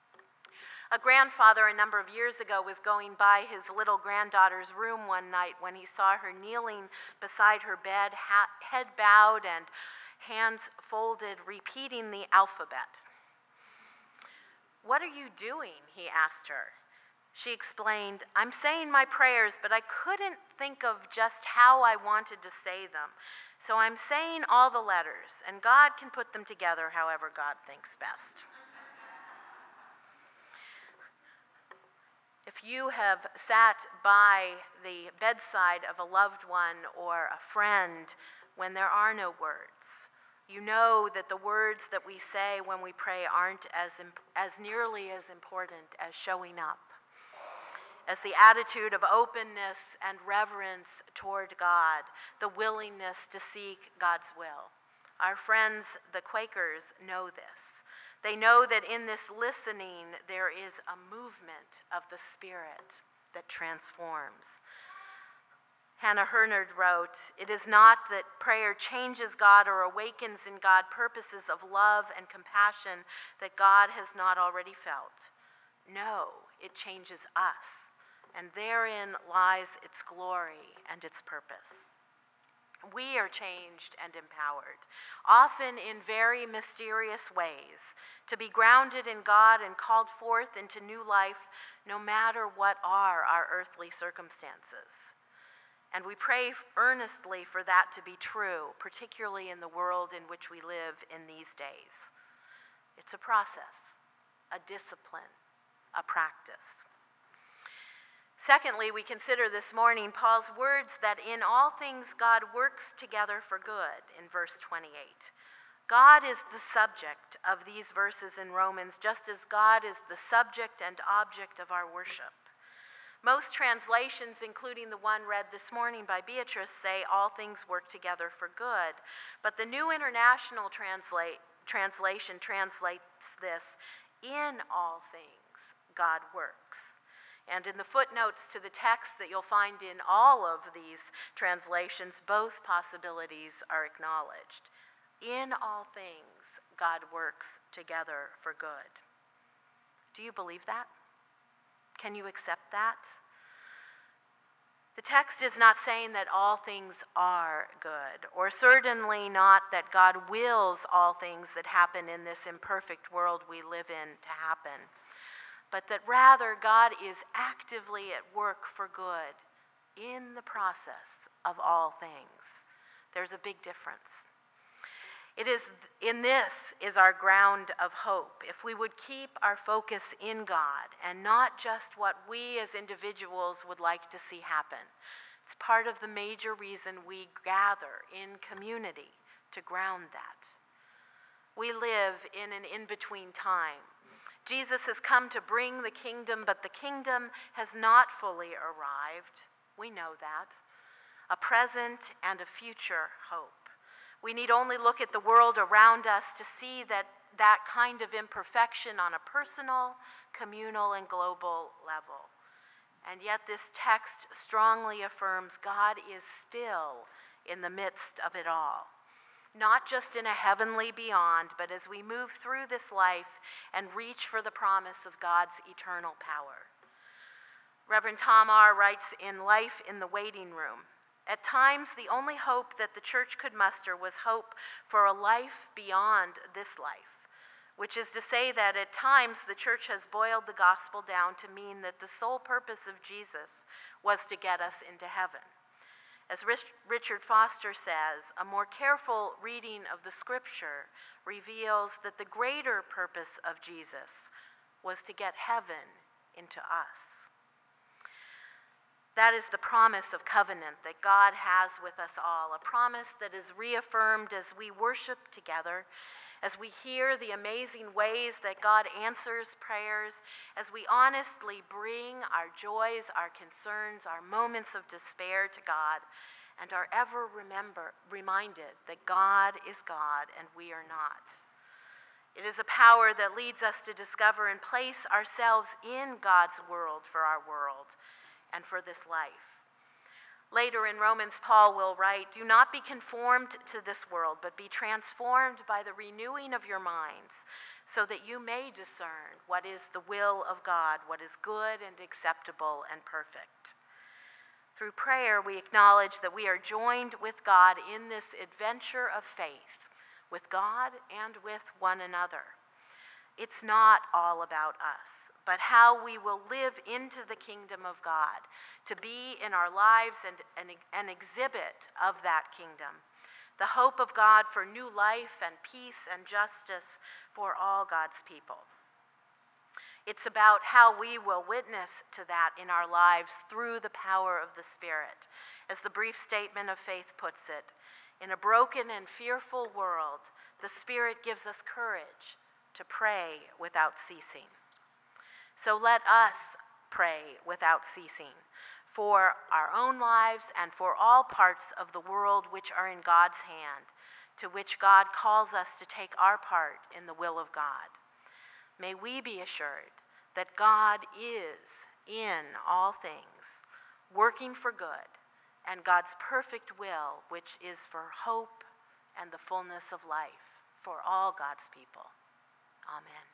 A grandfather a number of years ago was going by his little granddaughter's room one night when he saw her kneeling beside her bed, head bowed and hands folded, repeating the alphabet. "What are you doing?" he asked her. She explained, "I'm saying my prayers, but I couldn't think of just how I wanted to say them. So I'm saying all the letters, and God can put them together however God thinks best." If you have sat by the bedside of a loved one or a friend when there are no words, You know that the words that we say when we pray aren't as nearly as important as showing up, as the attitude of openness and reverence toward God, the willingness to seek God's will. Our friends, the Quakers, know this. They know that in this listening, there is a movement of the Spirit that transforms. Hannah Hurnard wrote, "It is not that prayer changes God or awakens in God purposes of love and compassion that God has not already felt. No, it changes us, and therein lies its glory and its purpose. We are changed and empowered, often in very mysterious ways, to be grounded in God and called forth into new life, no matter what are our earthly circumstances. And we pray earnestly for that to be true, particularly in the world in which we live in these days. It's a process, a discipline, a practice." Secondly, we consider this morning Paul's words that in all things God works together for good in verse 28. God is the subject of these verses in Romans, just as God is the subject and object of our worship. Most translations, including the one read this morning by Beatrice, say all things work together for good. But the New International Translation translates this, in all things God works. And in the footnotes to the text that you'll find in all of these translations, both possibilities are acknowledged. In all things, God works together for good. Do you believe that? Can you accept that? The text is not saying that all things are good, or certainly not that God wills all things that happen in this imperfect world we live in to happen, but that rather God is actively at work for good in the process of all things. There's a big difference. It is in this is our ground of hope. If we would keep our focus in God and not just what we as individuals would like to see happen. It's part of the major reason we gather in community to ground that. We live in an in-between time. Jesus has come to bring the kingdom, but the kingdom has not fully arrived. We know that. A present and a future hope. We need only look at the world around us to see that kind of imperfection on a personal, communal, and global level. And yet this text strongly affirms God is still in the midst of it all. Not just in a heavenly beyond, but as we move through this life and reach for the promise of God's eternal power. Reverend Tom R. writes in Life in the Waiting Room, "At times, the only hope that the church could muster was hope for a life beyond this life, which is to say that at times the church has boiled the gospel down to mean that the sole purpose of Jesus was to get us into heaven. As Richard Foster says, a more careful reading of the scripture reveals that the greater purpose of Jesus was to get heaven into us. That is the promise of covenant that God has with us all, a promise that is reaffirmed as we worship together, as we hear the amazing ways that God answers prayers, as we honestly bring our joys, our concerns, our moments of despair to God, and are ever reminded that God is God and we are not. It is a power that leads us to discover and place ourselves in God's world for our world and for this life. Later in Romans, Paul will write, "Do not be conformed to this world, but be transformed by the renewing of your minds, so that you may discern what is the will of God, what is good and acceptable and perfect." Through prayer, we acknowledge that we are joined with God in this adventure of faith, with God and with one another. It's not all about us, but how we will live into the kingdom of God, to be in our lives and an exhibit of that kingdom, the hope of God for new life and peace and justice for all God's people. It's about how we will witness to that in our lives through the power of the Spirit. As the brief statement of faith puts it, In a broken and fearful world, the Spirit gives us courage to pray without ceasing. So let us pray without ceasing for our own lives and for all parts of the world which are in God's hand, to which God calls us to take our part in the will of God. May we be assured that God is in all things, working for good, and God's perfect will, which is for hope and the fullness of life for all God's people. Amen.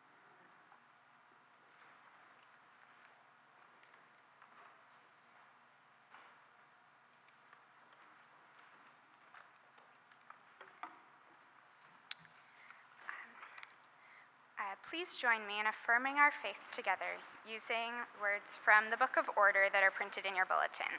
Please join me in affirming our faith together using words from the Book of Order that are printed in your bulletin.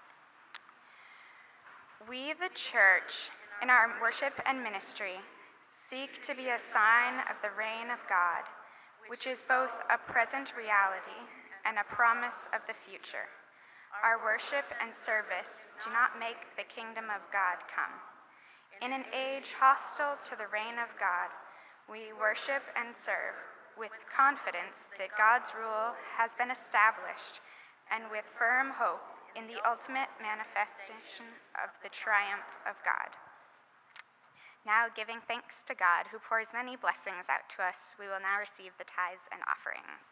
We, the Church, in our worship and ministry, seek to be a sign of the reign of God, which is both a present reality and a promise of the future. Our worship and service do not make the kingdom of God come. In an age hostile to the reign of God, we worship and serve with confidence that God's rule has been established and with firm hope in the ultimate manifestation of the triumph of God. Now, giving thanks to God, who pours many blessings out to us, we will now receive the tithes and offerings.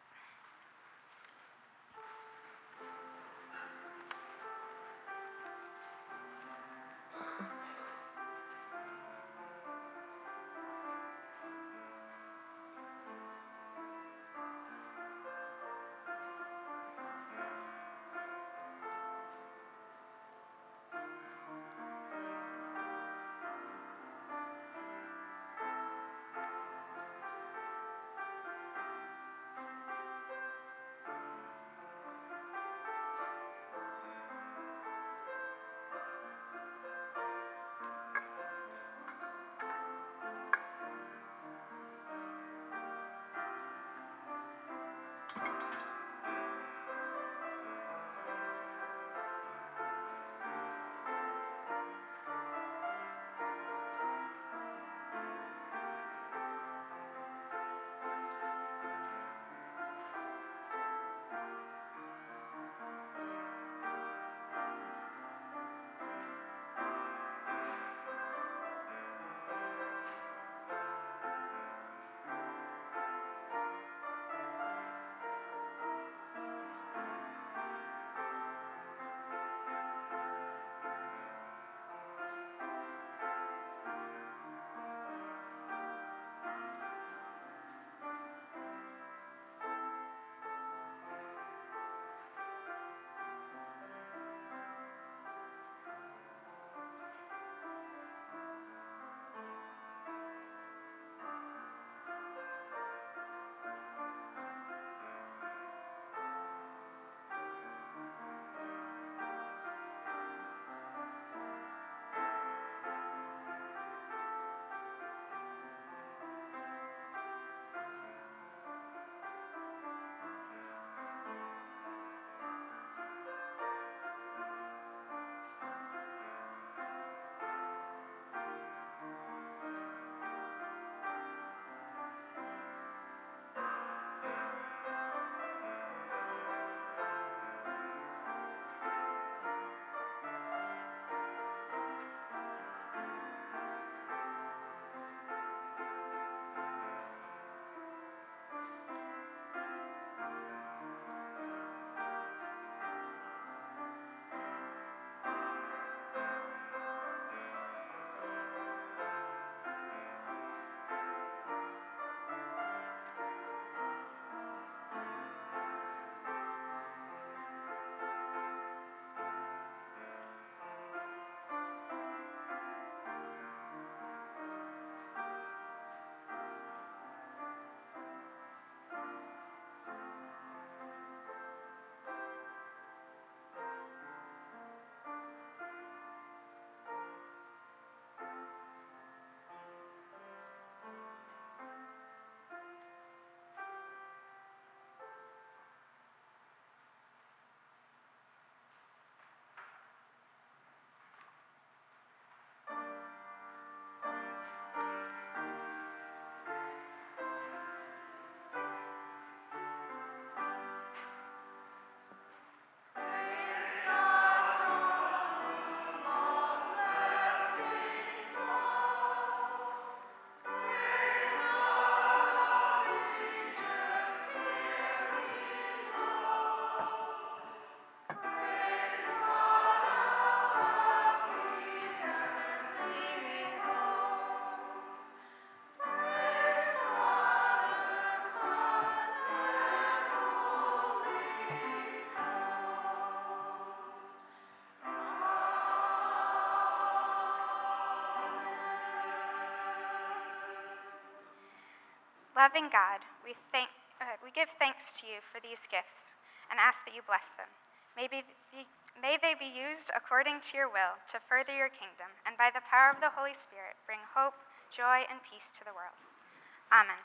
Loving God, we give thanks to you for these gifts and ask that you bless them. May they be used according to your will to further your kingdom, and by the power of the Holy Spirit, bring hope, joy, and peace to the world. Amen.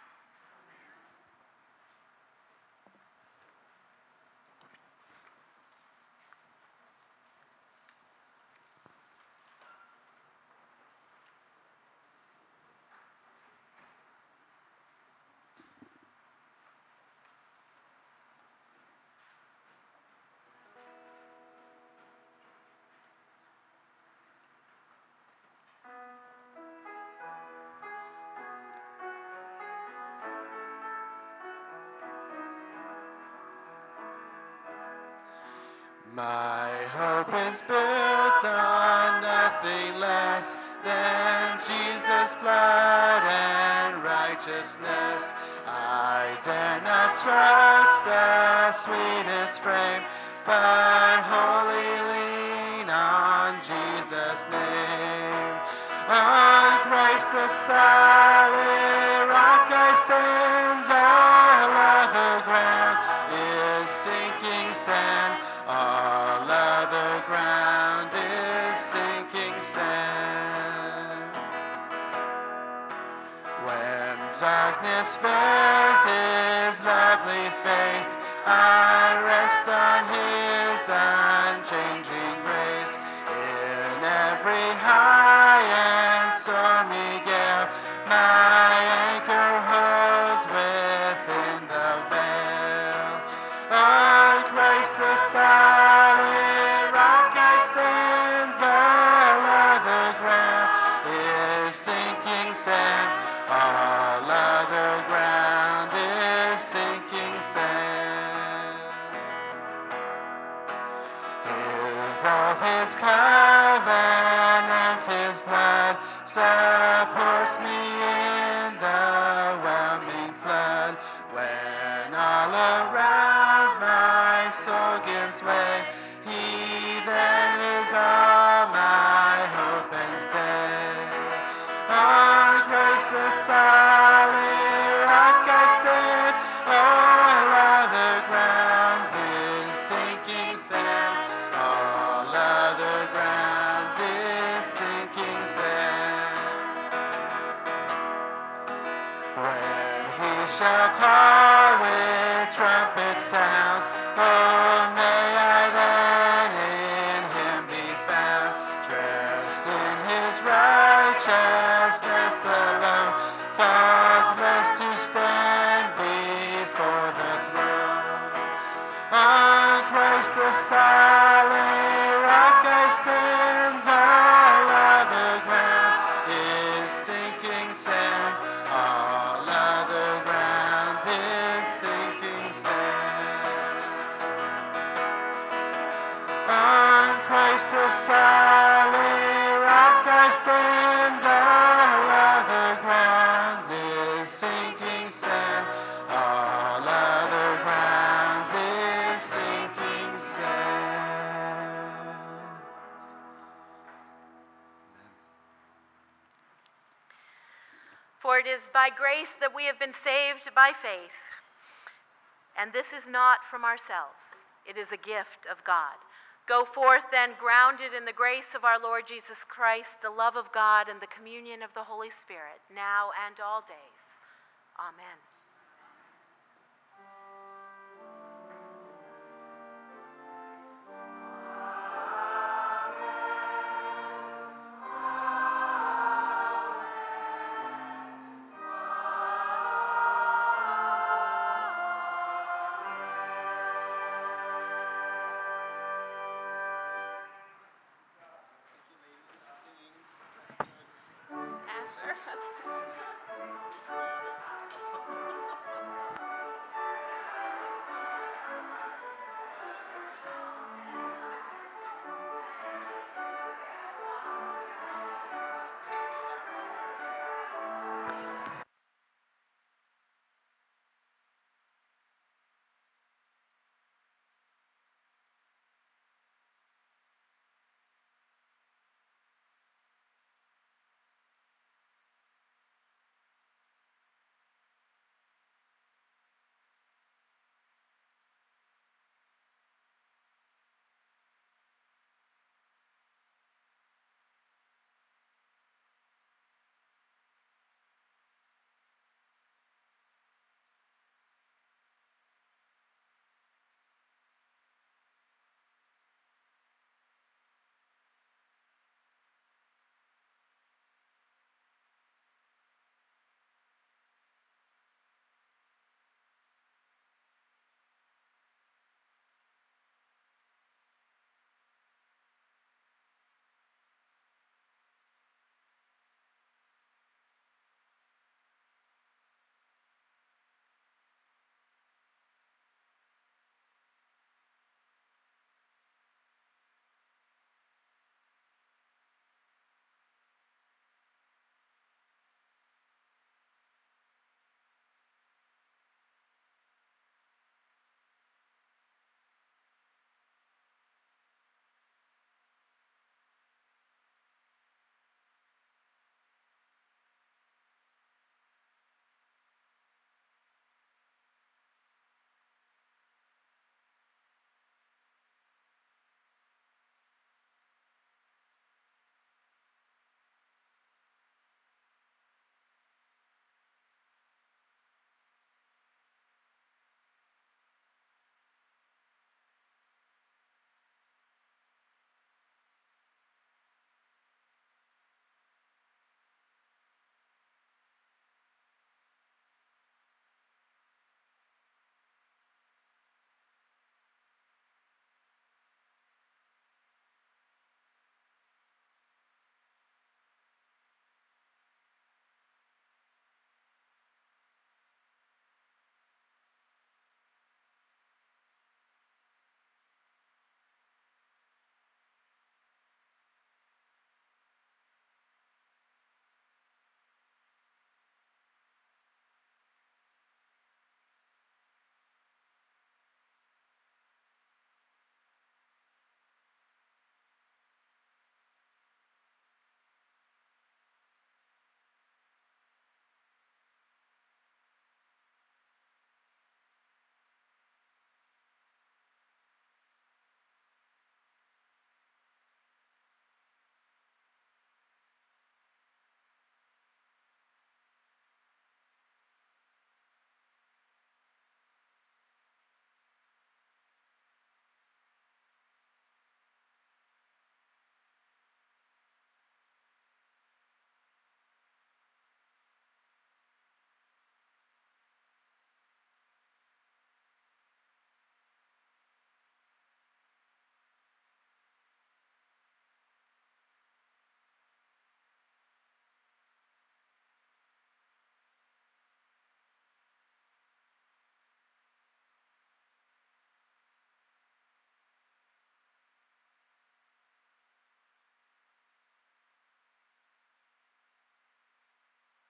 My hope is built on nothing less than Jesus' blood and righteousness. I dare not trust the sweetest frame, but wholly lean on Jesus' name. On Christ the solid rock I stand, all other ground is sinking sand. All other ground is sinking sand. When darkness veils his lovely face, I rest on his unchanging grace. In every high and stormy gale, my anchor holds within the veil. On Christ the solid rock I stand, all other ground is sinking sand. All other ground is sinking sand. His covenant, his blood supports me in the whelming flood. When all around my soul gives way, he then is all my hope and stay. On Christ the solid rock I stand, all other ground is sinking sand. All other ground is sinking sand. When he shall call with trumpet sounds, oh, may I then in him be found, dressed in his righteousness alone, faultless to stand before the throne. On Christ the solid rock I stand, all other ground is sinking sand. All other ground is sinking sand. On Christ the solid rock I stand, all other ground is sinking sand. All other ground is sinking sand. For it is by grace that we have been saved by faith. And this is not from ourselves. It is a gift of God. Go forth then, grounded in the grace of our Lord Jesus Christ, the love of God, and the communion of the Holy Spirit, now and all days. Amen.